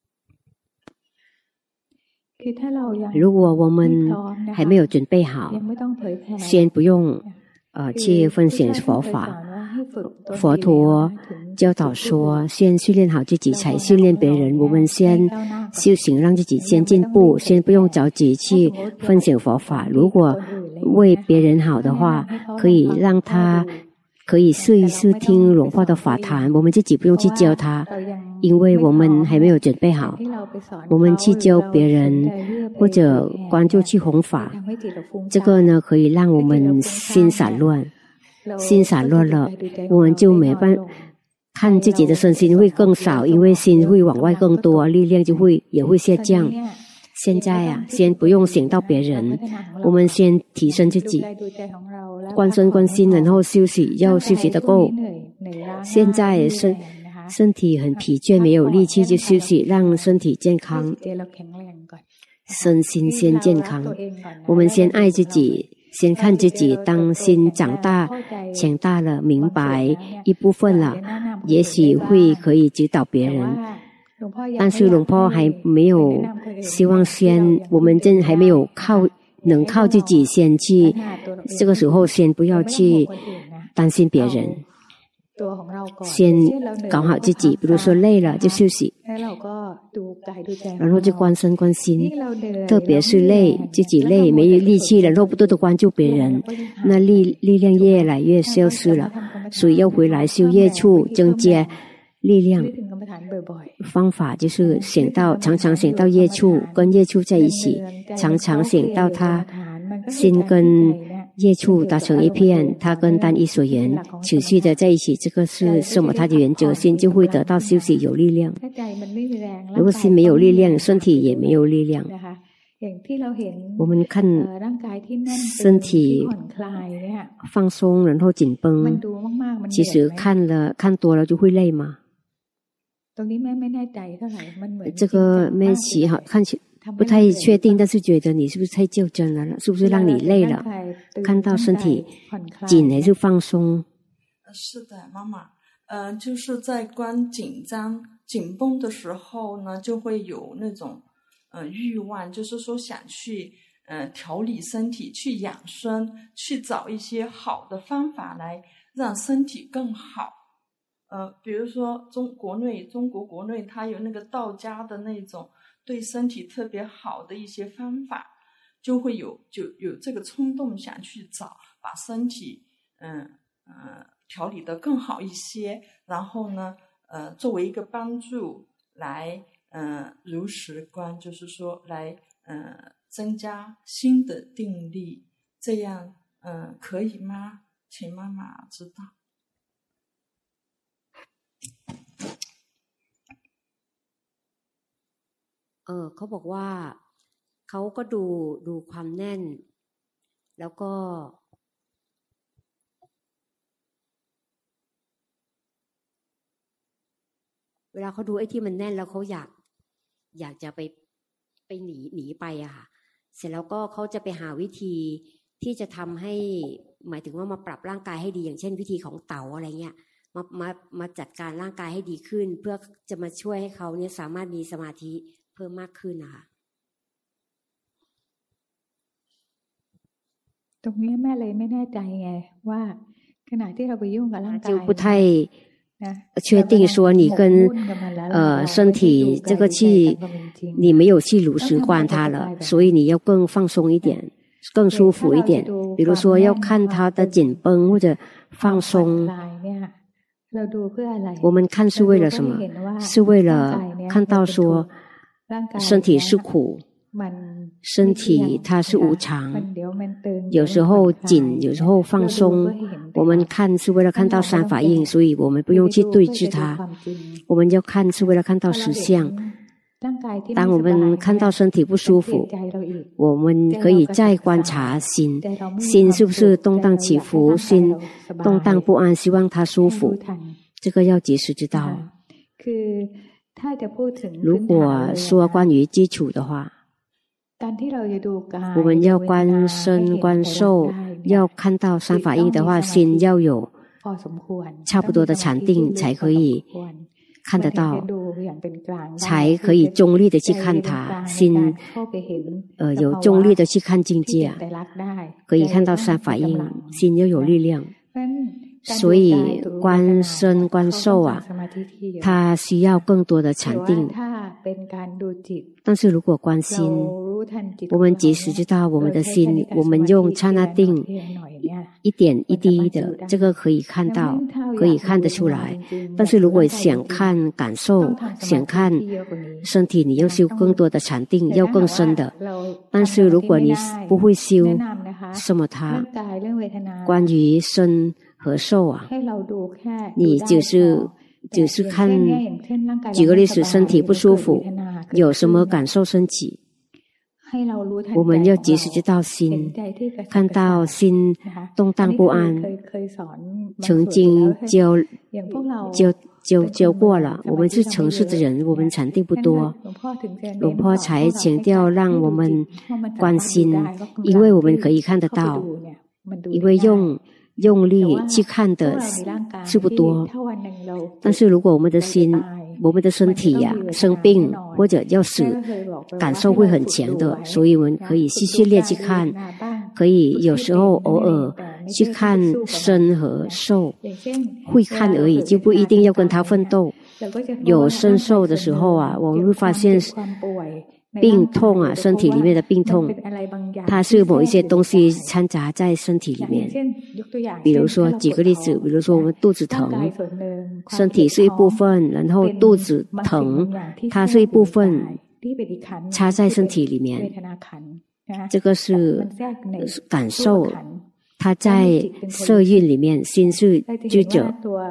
如果我们还没有准备好先不用呃去分享佛法佛陀教导说先训练好自己才训练别人，我们先修行让自己先进步，先不用着急去分享佛法。如果为别人好的话，可以让他可以试一试听龙婆的法谈，我们自己不用去教他，因为我们还没有准备好。我们去教别人或者关注去弘法，这个呢可以让我们心散乱，心散乱了我们就没办法看自己的身心会更少，因为心会往外更多，力量就会也会下降。现在啊，先不用想到别人，我们先提升自己，观身观心，然后休息，要休息得够。现在身身体很疲倦，没有力气就休息，让身体健康，身心先健康。我们先爱自己。先看自己，当心长大、强大了，明白一部分了，也许会可以指导别人。但是龙婆还没有希望先，我们真还没有靠能靠自己先去，这个时候先不要去担心别人，先搞好自己。比如说累了就休息，然后就观身观心，特别是累自己累没有力气了，然后不断的关注别人，那力力量越来越消失了，所以要回来修业处，增加力量。方法就是想到常常想到业处，跟业处在一起，常常想到他心跟业处达成一片，他跟单一所缘持续的在一起，这个是什么？他的原则，心就会得到休息，有力量。如果心没有力量，身体也没有力量。我们看身体放松，然后紧绷，其实看了看多了就会累嘛。这个妹奇哈看起不太确定，但是觉得你是不是太较真了？是不是让你累了？看到身体紧还是放松？ 是的，妈妈，呃，就是在观紧张、紧绷的时候呢，就会有那种呃欲望，就是说想去呃调理身体，去养生，去找一些好的方法来让身体更好。呃，比如说中国内中国国内它有那个道家的那种对身体特别好的一些方法，就会有就有这个冲动想去找，把身体嗯呃调理得更好一些，然后呢呃作为一个帮助来呃如实观，就是说来呃增加心的定力，这样呃可以吗？请妈妈知道。 เออเขาบอกว่าเขาก็ดูดูความแน่นแล้วก็เวลาเขาดูไอ้ที่มันแน่นแล้วเขาอยากอยากจะไปไปหนีหนีไปอะค่ะเสร็จแล้วก็เขาจะไปหาวิธีที่จะทำให้หมายถึงว่ามาปรับร่างกายให้ดีอย่างเช่นวิธีของเต๋าอะไรเงี้ยมามามาจัดการร่างกายให้ดีขึ้นเพื่อจะมาช่วยให้เขาเนี่ยสามารถมีสมาธิเพิ่มมากขึ้นนะคะตรงนี้แม่เลยไม่แน่ใจไงว่าขณะที่เราไปยุ่งกับร่างกาย就不太确定说你跟呃身体这个去你没有去如实观它了，所以你要更放松一点，更舒服一点。比如说要看它的紧绷或者放松，我们看是为了什么？是为了看到说身体是苦，身体它是无常，有时候紧，有时候放松。我们看是为了看到三法印，所以我们不用去对峙它。我们要看是为了看到实相。当我们看到身体不舒服，我们可以再观察心，心是不是动荡起伏，心动荡不安，希望它舒服，这个要及时知道。如果说关于基础的话，我们要观身观受，要看到三法印的话，心要有差不多的禅定才可以看得到，才可以中立的去看它。心呃有中立的去看境界，可以看到三法印，心要有力量。所以观身观受啊，它需要更多的禅定。但是如果观心，我们即使知道我们的心，我们用刹那定一点一滴的，这个可以看到，可以看得出来。但是如果想看感受，想看身体，你要修更多的禅定，要更深的。但是如果你不会修什么它，关于身和受啊，你只是只是看，举个例子，身体不舒服，有什么感受升起，我们要及时知道心，看到心动荡不安。曾经教教教教过了，我们是城市的人，我们禅定不多，龙婆才强调让我们观心，因为我们可以看得到，因为用用力去看的是不多，但是如果我们的心我们的身体呀、啊、生病或者要死，感受会很强的，所以我们可以去训练去看，可以有时候偶尔去看生和受，会看而已，就不一定要跟他奋斗。有生受的时候啊，我们会发现病痛啊，身体里面的病痛，它是某一些东西掺杂在身体里面。比如说，举个例子，比如说我们肚子疼，身体是一部分，然后肚子疼，它是一部分插在身体里面，这个是感受，它在色蕴里面，心是居者。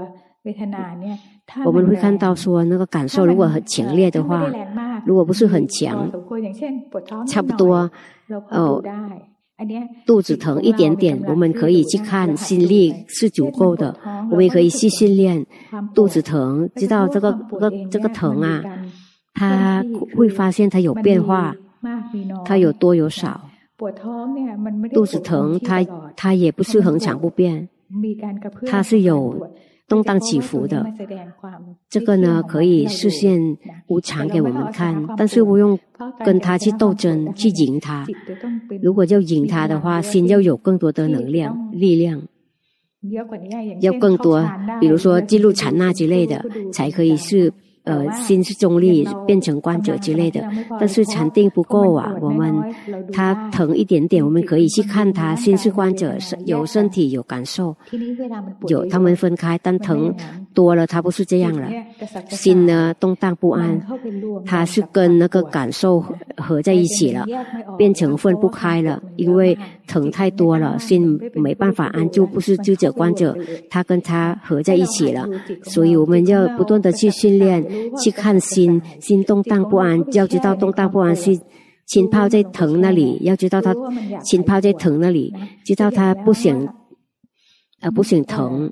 我们会看到说，那个感受如果很强烈的话，如果不是很强，差不多哦，肚子疼一点点，我们可以去看，心力是足够的，我们也可以去训练肚子疼，知道这个这个这个疼啊，它会发现它有变化，它有多有少。肚子疼，它它也不是恒常不变，它是有动荡起伏的，这个呢可以示现无常给我们看，但是不用跟他去斗争去赢他。如果要赢他的话，心要有更多的能量力量，要更多，比如说记录禅那之类的，才可以是呃心是中立变成观者之类的。但是禅定不够啊，我们他疼一点点，我们可以去看他，心是观者，有身体有感受，有他们分开，但疼多了它不是这样了，心呢动荡不安，它是跟那个感受合在一起了，变成分不开了，因为疼太多了，心没办法安住，不是知者观者，它跟它合在一起了，所以我们要不断的去训练，去看心，心动荡不安，要知道动荡不安是浸泡在疼那里，要知道它浸泡在疼那里，知道它不想呃不想疼。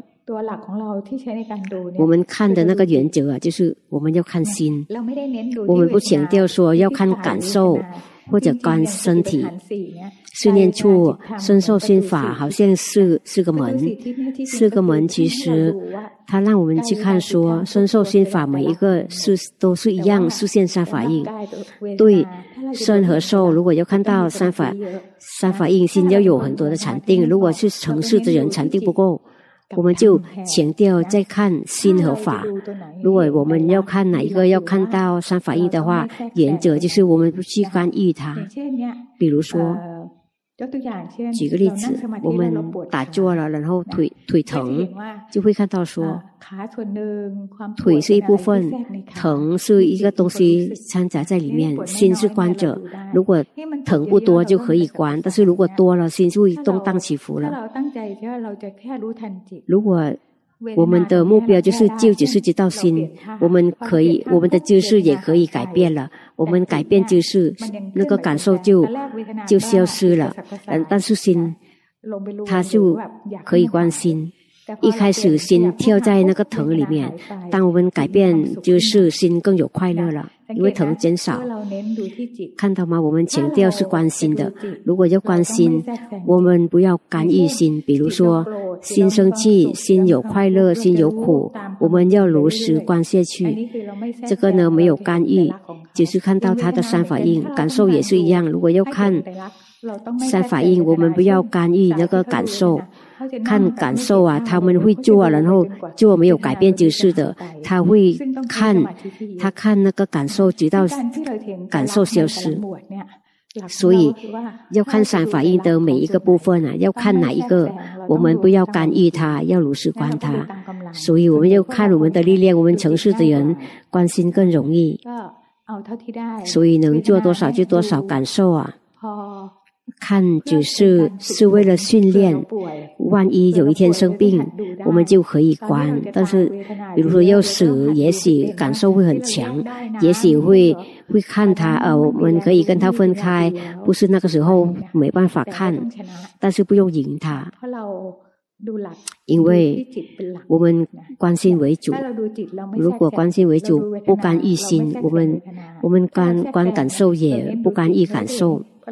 我们看的那个原则啊，就是我们要看心，我们不强调说要看感受或者观身体。训练处身受心法好像是是个门，是个门，其实它让我们去看说身受心法每一个是都是一样，是现三法印。对身和受，如果要看到三法三法印，心要有很多的禅定。如果是城市的人禅定不够，我们就强调在看心和法。如果我们要看哪一个，要看到三法印的话，原则就是我们不去干预它。比如说举个例子，我们打坐了，然后腿腿疼，就会看到说腿是一部分，疼是一个东西掺杂在里面，心是观者。如果疼不多就可以观，但是如果多了，心就会动荡起伏了。如果我们的目标就是就只是知道心，我们可以我们的知识也可以改变了，我们改变知识，那个感受就就消失了。嗯，但是心它就可以观心。一开始心跳在那个疼里面，当我们改变知识，心更有快乐了，因为疼减少。看到吗？我们强调是观心的，如果要观心，我们不要干预心。比如说心生气，心有快乐，心有苦，我们要如实观下去。这个呢没有干预，只是看到它的三法印，感受也是一样。如果要看三法印，我们不要干预那个感受，看感受啊，他们会做，然后做没有改变知识的，他会看，他看那个感受，直到感受消失。所以要看三法印的每一个部分啊，要看哪一个，我们不要干预它，要如实观它。所以我们要看我们的力量，我们城市的人关心更容易，所以能做多少就多少，感受啊。看只是是为了训练，万一有一天生病，我们就可以观。但是比如说要死，也许感受会很强，也许会会看他，呃，我们可以跟他分开，不是那个时候没办法看，但是不用赢他，因为我们观心为主。如果观心为主，不干预心，我们我们观观感受也不干预感受。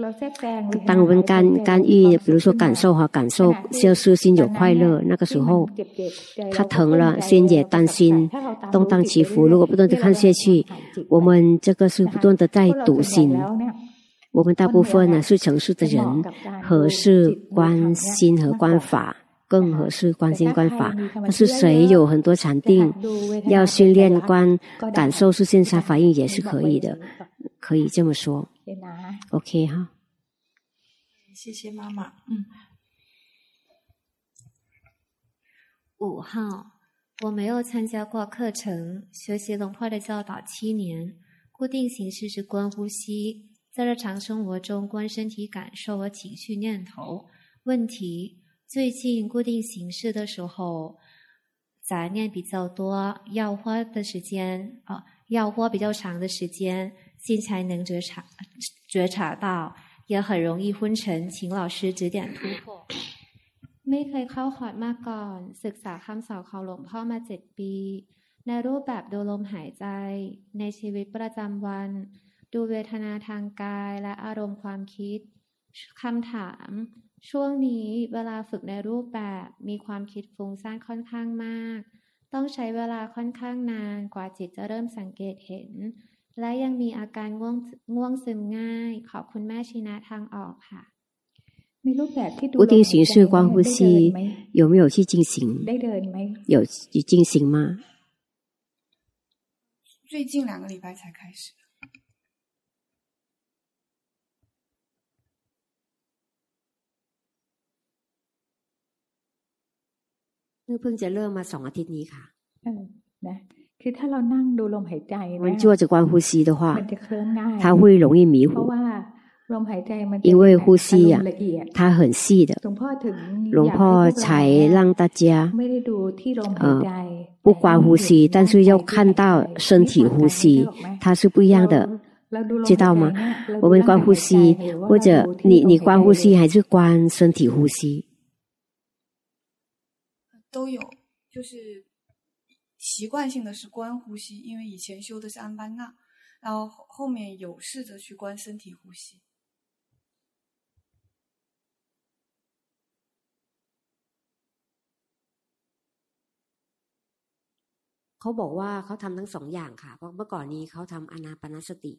当我们干干预，比如说感受哈，感受就是心有快乐，那个时候他疼了，心也担心，动荡起伏。如果不断的看下去，我们这个是不断的在读心。我们大部分呢是成熟的人，合适观心和观法，更合适观心观法。但是谁有很多禅定，要训练观感受是现象反应也是可以的，可以这么说。OK 哈。 谢谢妈妈。嗯。 五号，我没有参加过课程，学习龙婆的教导七年，固定形式是观呼吸，在日常生活中观身体感受和情绪念头。问题，最近固定形式的时候，杂念比较多，要花的时间啊、呃，要花比较长的时间，心才能觉察觉察到，也很容易昏沉，请老师指点突破。 ไม่เคยเข้าคอร์สมาก่อนศึกษาคำสอนของหลวงพ่อมาเจ็ดปีในรูปแบบดูลมหายใจในชีวิตประจำวันดูเวทนาทางกายและอารมณ์ความคิดคำถามช่วงนี้เวลาฝึกในรูปแบบมีความคิดฟุ้งซ่านค่อนข้างมากต้องใช้เวลาค่อนข้างนานกว่าจิตจะเริ่มสังเกตเห็นและยังมีอาการง่วงง่วงซึมง่ายขอบคุณแม่ชี้แนะทางออกค่ะ固定形式观呼吸有没有去进行？有去进行吗？ 最近两个礼拜才开始。 เพิ่งจะเริ่มมาสองอาทิตย์นี้ค่ะเออนะคือถ้าเรานั่งดูลมหายใจ我们坐着观呼吸的话它会容易迷糊因为呼吸呀、啊，它很细的。龙婆才让大家呃不观呼吸，但是要看到身体呼吸，它是不一样的，知道吗？我们观呼吸，或者你你观呼吸还是观身体呼吸？ 都有，就是习惯性的是观呼吸，因为以前修的是安班那，然后后面有试着去观身体呼吸。 เขาบอกว่าเขาทำทั้งสองอย่างค่ะเพราะเมื่อก่อนนี้เขาทำอานาปานสติ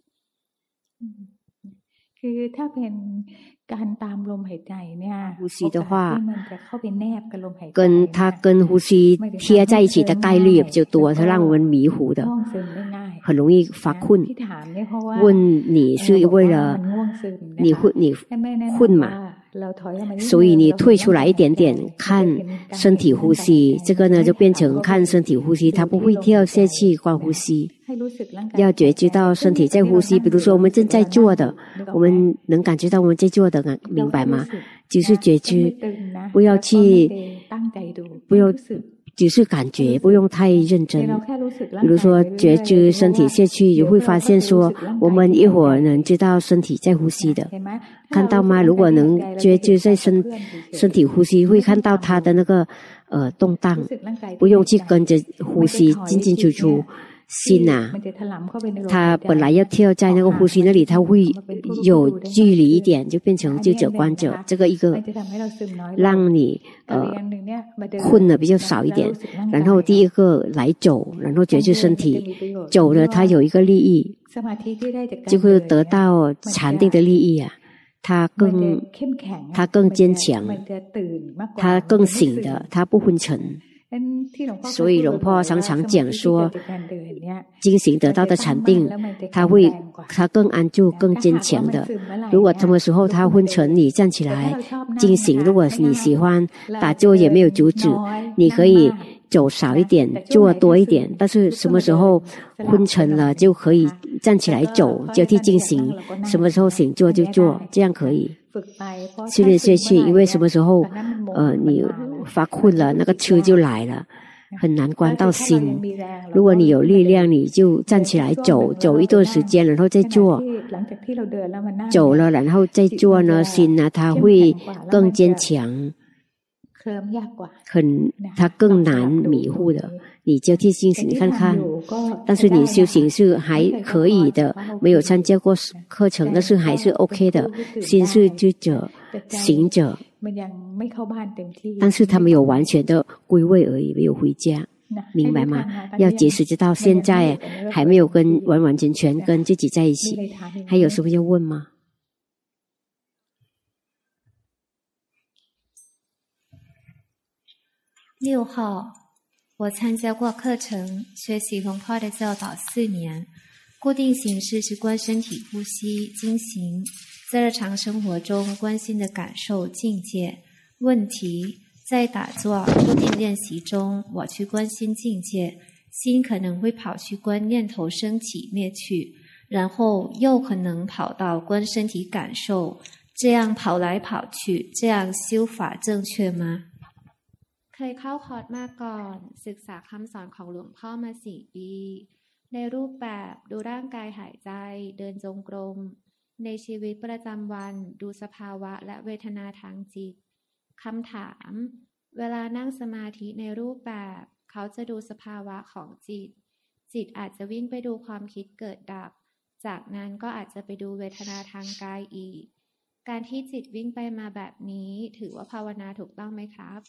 คือถ้าเป็นการตามลมหายใจเนี่ย呼吸的话มันจะเข้าไปแนบกับลมหายใจ跟它跟呼吸贴在一起的概率也比较多它让我们迷糊的很容易发困问你是为了你会你困嘛所以你退出来一点点看身体呼吸这个呢就变成看身体呼吸它不会跳下去观呼吸要觉知到身体在呼吸比如说我们正在做的我们能感觉到我们在做的明白吗只是觉知不要去不要只是感觉不用太认真比如说觉知身体下去你会发现说我们一会儿能知道身体在呼吸的看到吗如果能觉知在身身体呼吸会看到它的那个呃动荡不用去跟着呼吸进进出出心啊它本来要跳在那个呼吸那里它会有距离一点就变成智者观者这个一个让你呃困的比较少一点然后第一个来走然后觉知身体走了它有一个利益就会得到禅定的利益啊它更它更坚强它更醒的它不昏沉所以龙婆常常讲说进行得到的禅定他会他更安住更坚强的如果什么时候他昏沉你站起来进行如果你喜欢打坐也没有阻止你可以走少一点坐多一点但是什么时候昏沉了就可以站起来走交替进行什么时候醒坐就坐这样可以训练下去因为什么时候呃你发困了那个车就来了很难关到心如果你有力量你就站起来走走一段时间然后再坐走了然后再坐呢心呢它会更坚强很它更难迷糊的。你就去进行看看，但是你修行是还可以的，没有参加过课程，但是还是 OK 的。心是知者行者，但是他没有完全的归位而已，没有回家，明白吗？要解释知道现在还没有跟完完全全跟自己在一起。还有什么要问吗？ 六号，我参加过课程，学习龙婆的教导四年。固定形式是观身体呼吸经行，在日常生活中关心的感受境界。问题在打坐固定练习中，我去关心境界，心可能会跑去观念头升起灭去，然后又可能跑到观身体感受，这样跑来跑去，这样修法正确吗？ เคยเข้าคอร์สมาก่อนศึกษาคำสอนของหลวงพ่อมาสี่ปีในรูปแบบดูร่างกายหายใจเดินจงกรมในชีวิตประจำวันดูสภาวะและเวทนาทางจิตคำถามเวลานั่งสมาธิในรูปแบบเขาจะดูสภาวะของจิตจิตอาจจะวิ่งไปดูความคิดเกิดดับจากนั้นก็อาจจะไปดูเวทนาทางกายอีกการที่จิตวิ่งไปมาแบบนี้ถือว่าภาวนาถูกต้องไหมครับ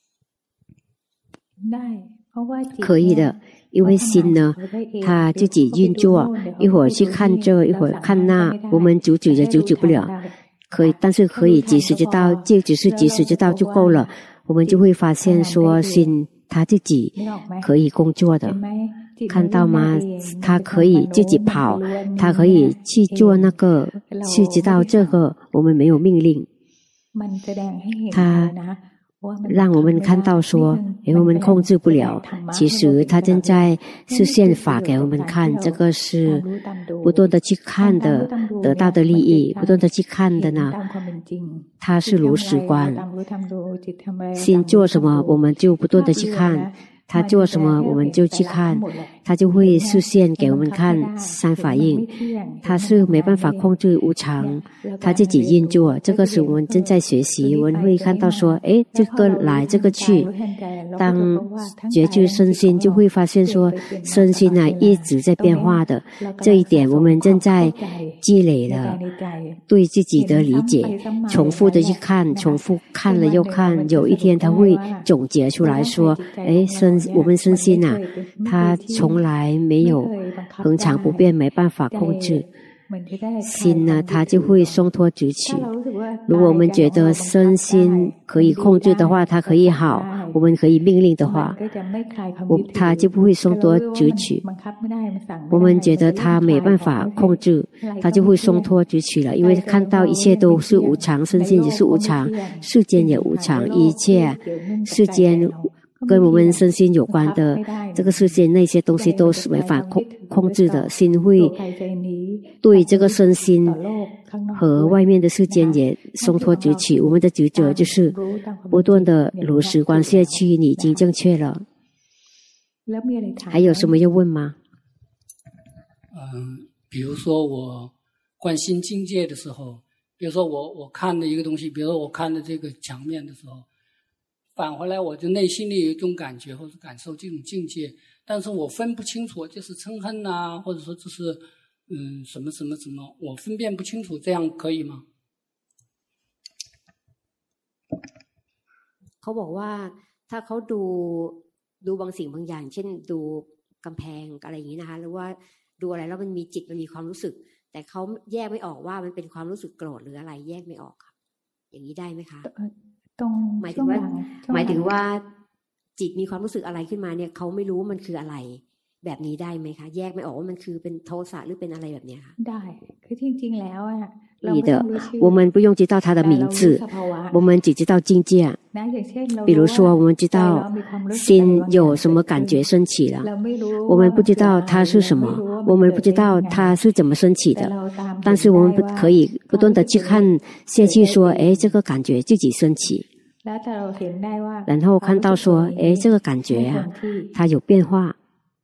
可以的，因为心呢，它自己运作，一会儿去看这，一会儿看那，我们阻止也阻止不了。可以，但是可以及时知道，就只是及时知道就够了。我们就会发现说，心它自己可以工作的，看到吗？它可以自己跑，它可以去做那个，去知道这个，我们没有命令。它让我们看到说，因为我们控制不了，其实他正在示现法给我们看，这个是不断的去看的，得到的利益，不断的去看的呢。它是如实观，心做什么，我们就不断的去看。他做什么我们就去看，他就会示现给我们看三法印，他是没办法控制无常，他自己运作。这个是我们正在学习，我们会看到说，诶，这个来这个去。当觉知身心，就会发现说，身心啊一直在变化的。这一点我们正在积累了对自己的理解，重复的去看，重复看了又看，有一天他会总结出来说，诶，身我们身心啊，它从来没有恒常不变，没办法控制。心呢，它就会松脱直取。如果我们觉得身心可以控制的话，它可以好，我们可以命令的话，我它就不会松脱直取。我们觉得它没办法控制，它就会松脱直取了。因为看到一切都是无常，身心也是无常，世间也无常，一切世间跟我们身心有关的这个世界那些东西都是没法控控制的，心会对这个身心和外面的世界也松脱直取。我们的职责就是不断的如实观下去，你已经正确了。还有什么要问吗？ 嗯，比如说我观心境界的时候，比如说我我看的一个东西，比如说我看的这个墙面的时候，返回来我就内心里有一种感觉或者感受这种境界，但是我分不清楚，就是嗔恨啊，或者说这是嗯什么什么什么，我分辨不清楚，这样可以吗？ เขาบอกว่าถ้าเขาดูดูบางสิ่งบางอย่างเช่นดูกำแพงอะไรอย่างนี้นะคะหรือว่าดูอะไรแล้วมันมีจิตมันมีความรู้สึกแต่เขาแยกไม่ออกว่ามันเป็นความรู้สึกโกรธหรืออะไรแยกไม่ออกครับอย่างนี้ได้ไหมคะหมายถึงว่าหมายถึงว่าจิตมีความรู้สึกอะไรขึ้นมาเนี่ยเขาไม่รู้มันคืออะไรแบบนี้ได้ไหมคะแยกไม่ออกว่ามันคือเป็นโทสะหรือเป็นอะไรแบบนี้ค่ะได้คือจริงๆแล้วอ่ะ你的我们不用知道它的名字，我们只知道境界。比如说我们知道心有什么感觉升起了，我们不知道它是什么，我们不知道它是怎么升起的，但是我们不可以不断的去看下去说，诶，这个感觉自己升起，然后看到说，诶，这个感觉啊它有变化，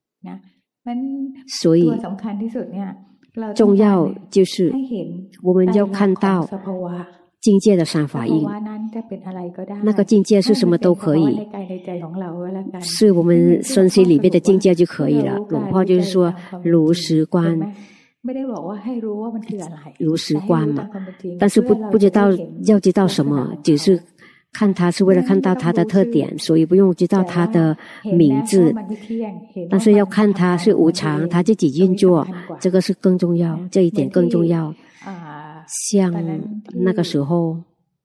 所以重要就是我们要看到境界的三法印，那个境界是什么都可以，是我们身心里面的境界就可以了。龙婆就是说如实观，如实观嘛，但是不不知道要知道什么，只是看它是为了看到它的特点，所以不用知道它的名字，但是要看它是无常，它自己运作，这个是更重要，这一点更重要。像那个时候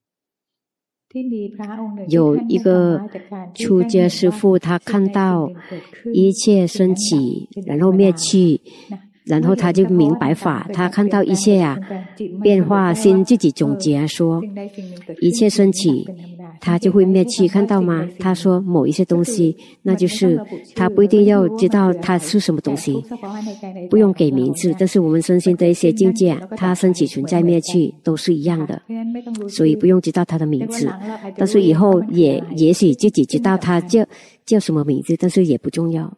有一个出家师父，他看到一切升起然后灭去，然后他就明白法，他看到一切啊变化，心自己总结说一切升起他就会灭去，看到吗？他说某一些东西，那就是他不一定要知道它是什么东西，不用给名字，但是我们身心的一些境界，它升起存在灭去都是一样的，所以不用知道它的名字，但是以后也也许自己知道它叫叫什么名字，但是也不重要。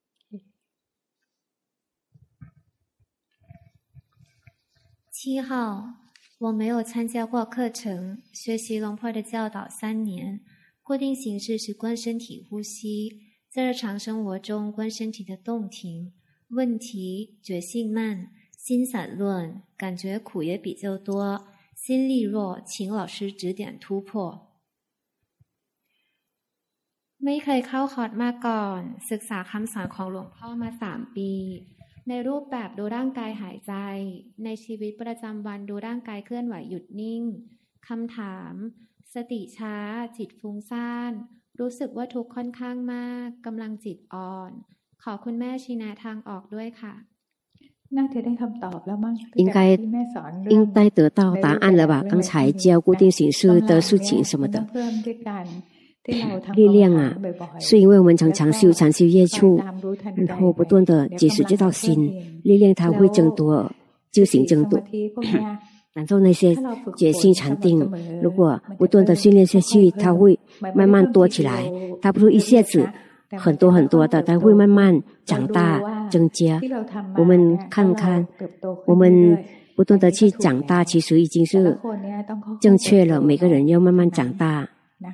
七号，我没有参加过课程，学习龙婆的教导三年，固定形式是观身体呼吸，在日常生活中观身体的动停。问题：觉性慢，心散乱，感觉苦也比较多，心力弱，请老师指点突破。 ไม่เคยเข้าคอร์สมาก่อนศึกษาคำสอนของหลวงพ่อมาสามปีในรูปแบบดูร่างกายหายใจในชีวิตประจำวันดูร่างกายเคลื่อนไหวหยุดนิ่งคำถามสติช้าจิตฟุ้งซ่านรู้สึกว่าทุกข์ค่อนข้างมากกำลังจิตอ่อนขอคุณแม่ชี้แนะทางออกด้วยค่ะน่าจะได้คำตอบแล้วมั้ง应该应该得到答案了吧？刚才教固定形式的事情什么的力量啊，是因为我们常常修禅修业处，然后不断的解释这道心，力量它会增多，就行增多。然后那些决心禅定，如果不断的训练下去，它会慢慢多起来，它不是一下子很多很多的，它会慢慢长大增加。我们看看，我们不断的去长大，其实已经是正确了。每个人要慢慢长大。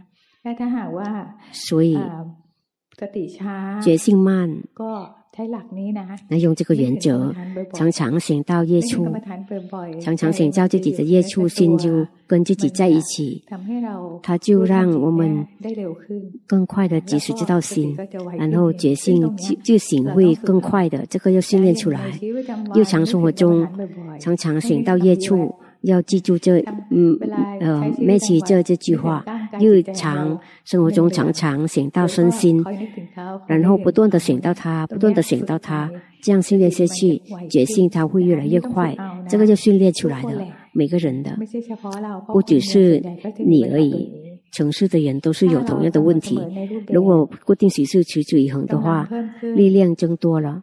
所以觉性慢那用这个原则常常想到业处，常常想到自己的业处，心就跟自己在一起，它就让我们更快的及时知道心，然后觉性就就醒会更快的，这个要训练出来。日常生活中常常想到业处，要记住这嗯呃灭去这这句话，日常生活中常常想到身心，然后不断的想到它，不断的想到它，这样训练下去，觉性它会越来越快，这个就训练出来的，每个人的，不只是你而已，城市的人都是有同样的问题。如果固定形式持之以恒的话，力量增多了，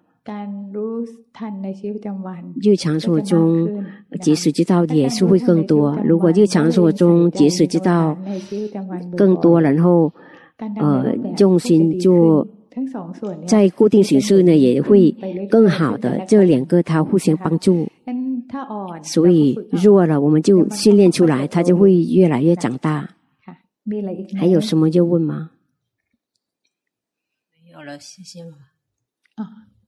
日常生活中即使知道也是会更多。如果日常生活中即使知道更多，然后呃用心就在固定形式呢也会更好的，这两个它互相帮助。所以弱了我们就训练出来，它就会越来越长大。还有什么要问吗？ 没有了，谢谢妈妈。 哦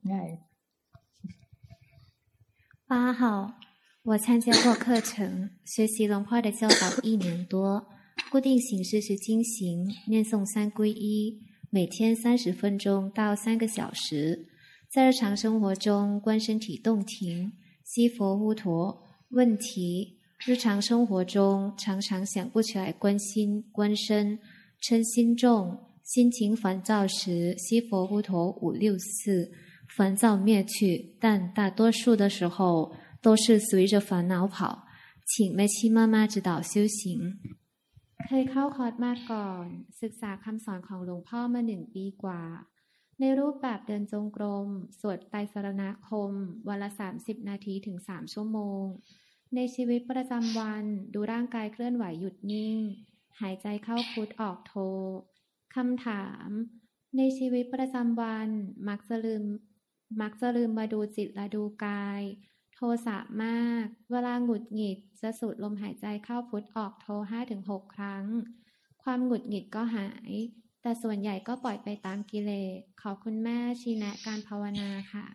八号，我参加过课程，学习龙婆的教导一年多，固定形式是经行念诵三皈依，每天三十分钟到三个小时，在日常生活中观身体动停，吸佛呼陀。问题：日常生活中常常想不起来观心观身，嗔心重，心情烦躁时吸佛呼陀五六次，烦躁灭去，但大多数的时候都是随着烦恼跑，请แม่ชี妈妈指导修行。 เคยเข้าคอร์สมาก่อนศึกษาคำสอนของหลวงพ่อมาหนึ่งปีกว่าในรูปแบบเดินจงกรมสวดไตรสรณคมวันละสามสิบนาทีถึงสามชั่วโมงในชีวิตประจำวันดูร่างกายเคลื่อนไหวหยุดนิ่งหายใจเข้าพุทออกโทคำถามในชีวิตประจำวันมักจะลืมมักจะลืมมาดูจิตและดูกายโทสะมากเวลาหงุดหงิดจะสูดลมหายใจเข้าพุทออกโท ห้าถึงหก ครั้งความหงุดหงิดก็หายแต่ส่วนใหญ่ก็ปล่อยไปตามกิเลสขอคุณแม่ชี้แนะการภาวนาค่ะ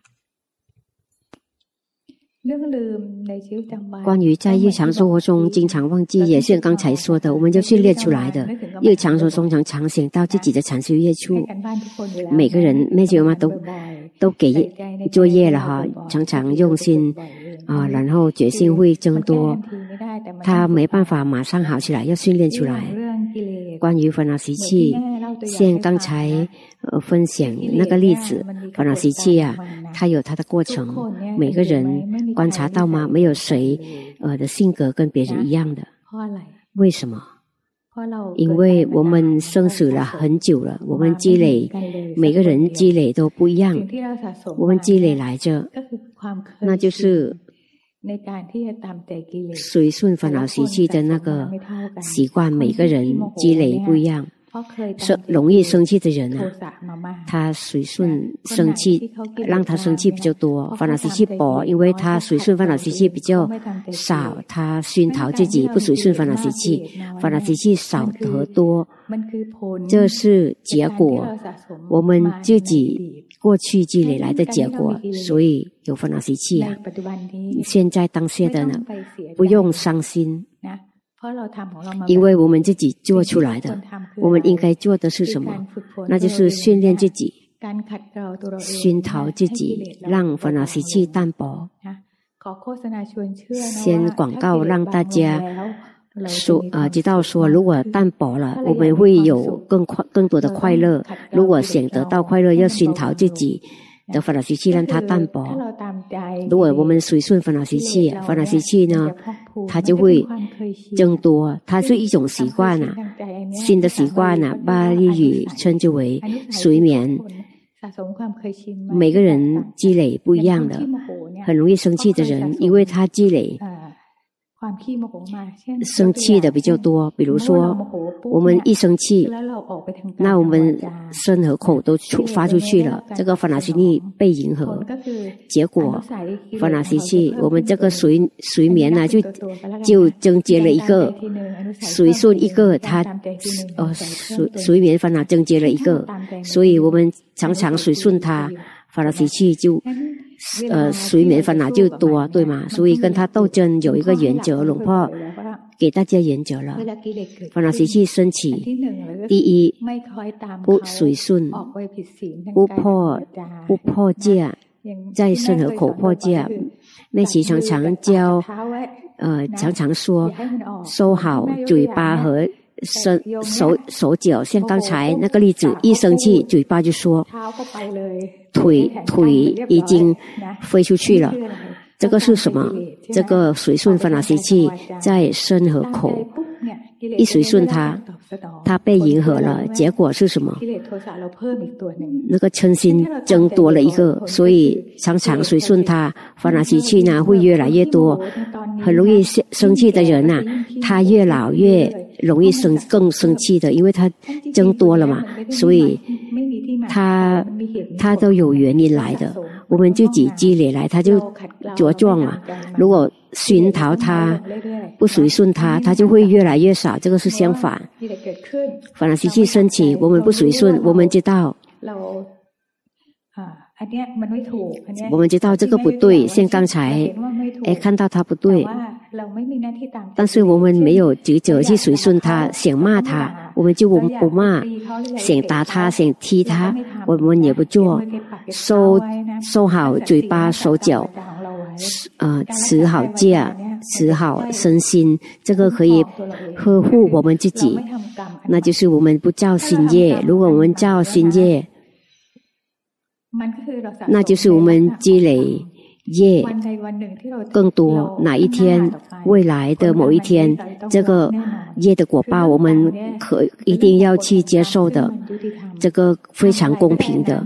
关于在日常生活中经常忘记，也是刚才说的，我们就训练出来的。日常生活中常常想到自己的禅修业处，每个人妹姐妈都都给作业了哈，常常用心啊，然后决心会增多。他没办法马上好起来，要训练出来。关于烦恼习气，像刚才呃分享那个例子，烦恼习气啊，它有它的过程，每个人观察到吗？没有谁呃的性格跟别人一样的。为什么？因为我们生死了很久了，我们积累，每个人积累都不一样。我们积累来着，那就是随顺烦恼习气的那个习惯，每个人积累不一样。生容易生气的人啊，他随顺生气，让他生气比较多。烦恼习气薄，因为他随顺烦恼习气比较少，他熏陶自己不随顺烦恼习气，烦恼习气少和多，这是结果，我们自己过去积累来的结果，所以有烦恼习气啊。现在当下的呢，不用伤心。因为我们自己做出来的，我们应该做的是什么？那就是训练自己，熏陶自己，让烦恼习气淡薄。先广告让大家说呃知道说，如果淡薄了，我们会有更快更多的快乐。如果想得到快乐，要熏陶自己的烦恼习气，让它淡薄。如果我们随顺烦恼习气，烦恼习气呢，它就会增多。它是一种习惯啊，新的习惯啊，巴利语称之为随眠。每个人积累不一样的，很容易生气的人，因为他积累生气的比较多。比如说我们一生气，那我们身和口都出发出去了，这个烦恼习气被迎合，结果烦恼习气我们这个随随眠呢、啊、就就增加了一个随顺一个，它呃随随眠烦恼增加了一个，所以我们常常随顺它，烦恼习气就呃，随眠烦恼就多，对吗？所以跟他斗争有一个原则，龙婆给大家原则了。烦恼习气升起，第一，不随顺，不破，不破戒，在身和口破戒。妹琪常常教，呃，常常说，收好嘴巴和身手手脚，像刚才那个例子，一生气嘴巴就说，腿腿已经飞出去了，这个是什么？这个随顺烦恼习气在身和口，一随顺它，它被迎合了，结果是什么？那个嗔心增多了一个，所以常常随顺它，烦恼习气呢会越来越多。很容易生气的人啊，他越老越容易生更生气的，因为他增多了嘛，所以他他都有原因来的，我们自己积累来，他就茁壮嘛。如果熏陶他，不随顺他，他就会越来越少，这个是相反。烦恼习气升起，我们不随顺，我们知道我们知道这个不对，像刚才哎看到他不对，但是我们没有职责去随顺他，想骂他我们就不骂，想打他想踢他我们也不做，收收好嘴巴手脚，呃持好戒，持好身心，这个可以呵护我们自己，那就是我们不造新业。如果我们造新业，那就是我们积累业更多，哪一天未来的某一天，这个业的果报我们可一定要去接受的，这个非常公平的。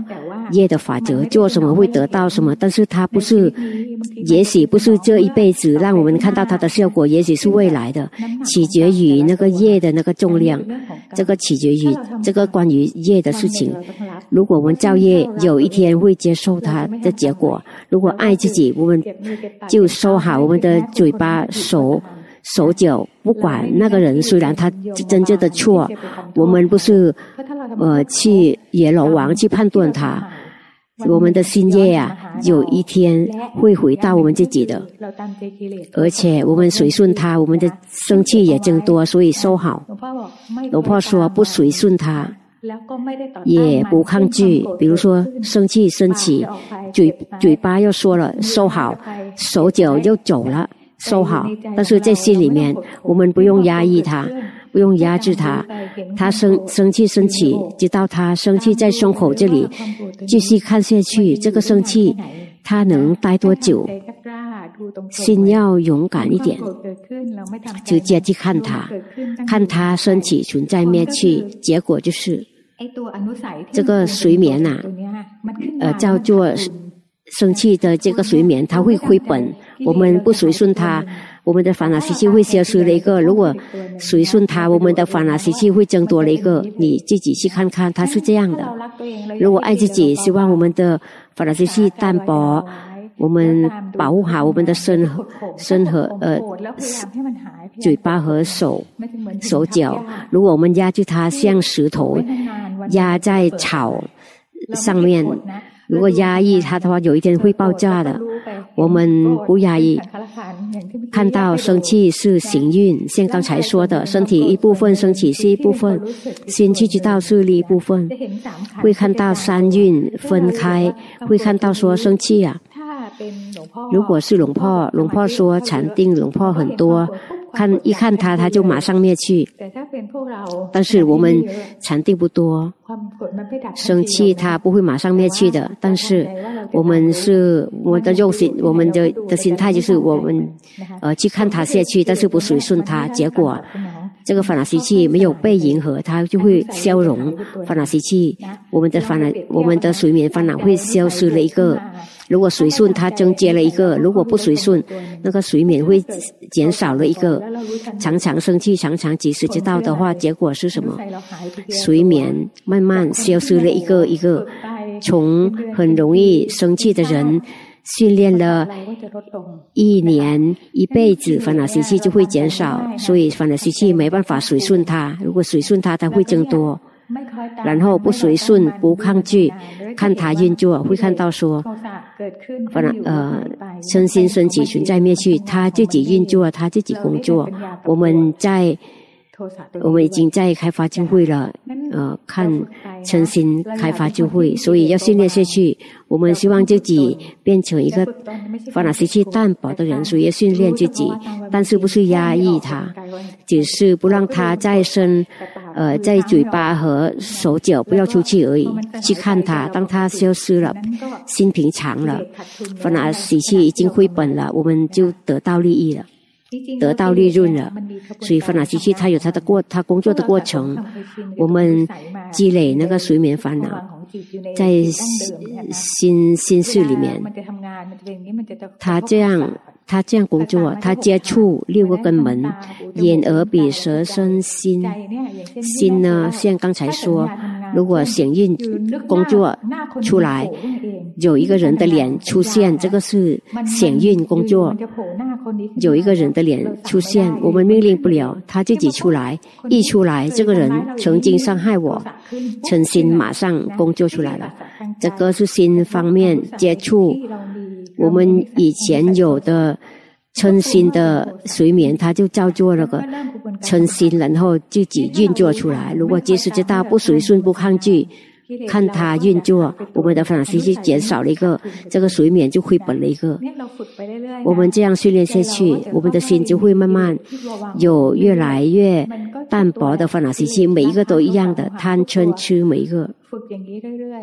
业的法则，做什么会得到什么，但是它不是，也许不是这一辈子让我们看到它的效果，也许是未来的，取决于那个业的那个重量，这个取决于这个关于业的事情。如果我们造业，有一天会接受它的结果。如果爱自己，我们就收好我们的嘴巴、手。手脚，不管那个人，虽然他真正的错，我们不是呃去阎罗王去判断他，我们的心业啊，有一天会回到我们自己的，而且我们随顺他，我们的生气也增多，所以收好。龙婆说不随顺他，也不抗拒，比如说生气升起，嘴嘴巴又说了收好，手脚又走了。收好，但是在心里面，我们不用压抑它，不用压制它。他生生气升起，直到他生气在胸口这里，继续看下去。这个生气，他能待多久？心要勇敢一点，直接去看它，看它升起、存在、灭去。结果就是这个睡眠啊，呃，叫做。生气的这个睡眠，它会回本。我们不随顺它，我们的烦恼习气会消失了一个；如果随顺它，我们的烦恼习气会增多了一个。你自己去看看，它是这样的。如果爱自己，希望我们的烦恼习气淡薄，我们保护好我们的身身和呃嘴巴和手手脚。如果我们压住它，像石头压在草上面。如果压抑它的话，有一天会爆炸的。我们不压抑，看到生气是行运，像刚才说的，身体一部分升起是一部分，心去知道是另一部分，会看到三运分开，会看到说生气啊。如果是龙婆，龙婆说禅定，龙婆很多。看一看它，它就马上灭去。但是我们禅定不多，生气它不会马上灭去的。但是我们是我们的用心，我们的的心态就是我们呃去看它下去，但是不随顺它，结果这个烦恼习气没有被迎合，它就会消融。烦恼习气，我们的烦恼，我们的睡眠烦恼会消失了一个。如果随顺它增加了一个，如果不随顺，那个睡眠会减少了一个。常常生气，常常及时知道的话，结果是什么？睡眠慢慢消失了一个一个。从很容易生气的人，训练了一年一辈子，烦恼习气就会减少。所以烦恼习气没办法随顺它，如果随顺它，它会增多。然后不随顺，不抗拒，看它运作，会看到说，烦恼呃，嗔心升起，存在灭去，它自己运作，它自己工作。我们在，我们已经在开发智慧了，呃，看嗔心开发智慧，所以要训练下去。我们希望自己变成一个烦恼习气淡薄的人，所以要训练自己，但是不是压抑它，只是不让它再生。呃，在嘴巴和手脚不要出去而已，去看它，当它消失了，心平常了，烦恼习气已经回本了，我们就得到利益了，得到利润了。所以烦恼习气它有它的过，它工作的过程，我们积累那个睡眠烦恼，在心心事里面，它这样。他这样工作，他接触六个根门，眼、耳、鼻、舌、身、心。心呢，像刚才说，如果显运工作出来，有一个人的脸出现，这个是显运工作。有一个人的脸出现，我们命令不了，他自己出来，一出来，这个人曾经伤害我，嗔心马上工作出来了。这个是心方面接触。我们以前有的嗔心的睡眠，它就叫做那个嗔心，然后自己运作出来。如果即使知道不随顺不抗拒，看它运作，我们的烦恼习气减少了一个，这个睡眠就回本了一个。我们这样训练下去，我们的心就会慢慢有越来越淡薄的烦恼习气，每一个都一样的贪嗔痴，每一个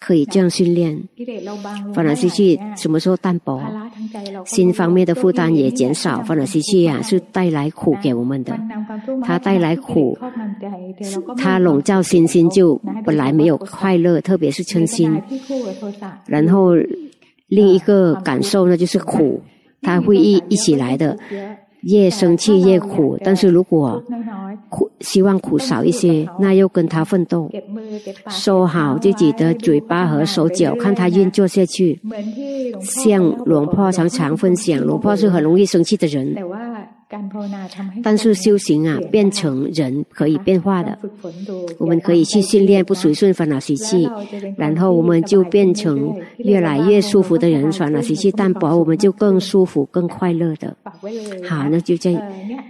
可以这样训练。烦恼习气什么时候淡薄，心方面的负担也减少。烦恼习气啊是带来苦给我们的，它带来苦，它笼罩心，心就本来没有快乐，特别是嗔心。然后另一个感受呢就是苦，它会一一起来的，越生气越苦。但是如果苦希望苦少一些，那又跟他奋斗，收好自己的嘴巴和手脚，看他运作下去。像龙婆常常分享，龙婆是很容易生气的人，但是修行啊变成人可以变化的，我们可以去训练不随顺烦恼习气，然后我们就变成越来越舒服的人。烦恼习气淡薄，我们就更舒服更快乐的。好，那就这样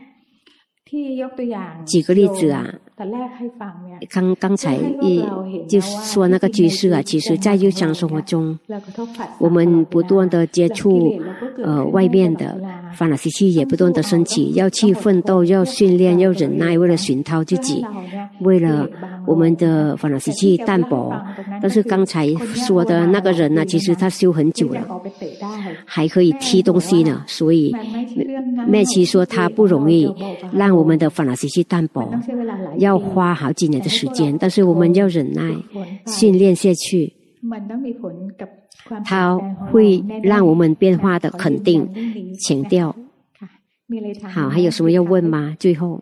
举个例子啊，刚刚才一就说那个居士啊，其实在日常生活中，我们不断的接触呃外面的烦恼习气，也不断的升起，要去奋斗，要训练，要忍耐，为了熏陶自己，为了我们的烦恼习气淡薄。但是刚才说的那个人呢，其实他修很久了，还可以踢东西呢，所以妹妻说他不容易让我们的烦恼习气淡薄，要花好几年的时间，但是我们要忍耐训练下去，它会让我们变化的，肯定强调。好，还有什么要问吗？最后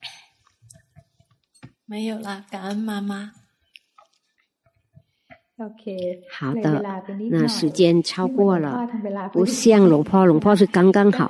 没有了，感恩妈妈。 好的，那时间超过了，不像龙婆，龙婆是刚刚好。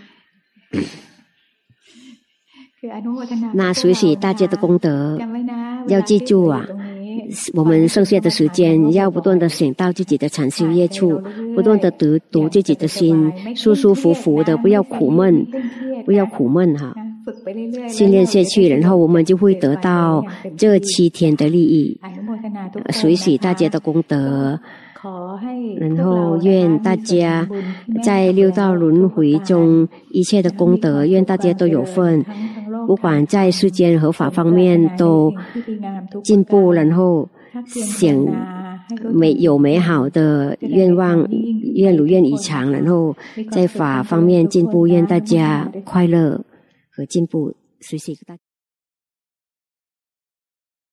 那学习大家的功德，要记住啊，我们剩下的时间要不断的想到自己的禅修业处，不断的读读自己的心，舒舒服服的，不要苦闷，不要苦闷哈。训练下去，然后我们就会得到这七天的利益，随喜大家的功德，然后愿大家在六道轮回中一切的功德，愿大家都有份，不管在世间和法方面都进步，然后想美有美好的愿望，愿如愿以偿，然后在法方面进步，愿大家快乐和进步，谢谢大家。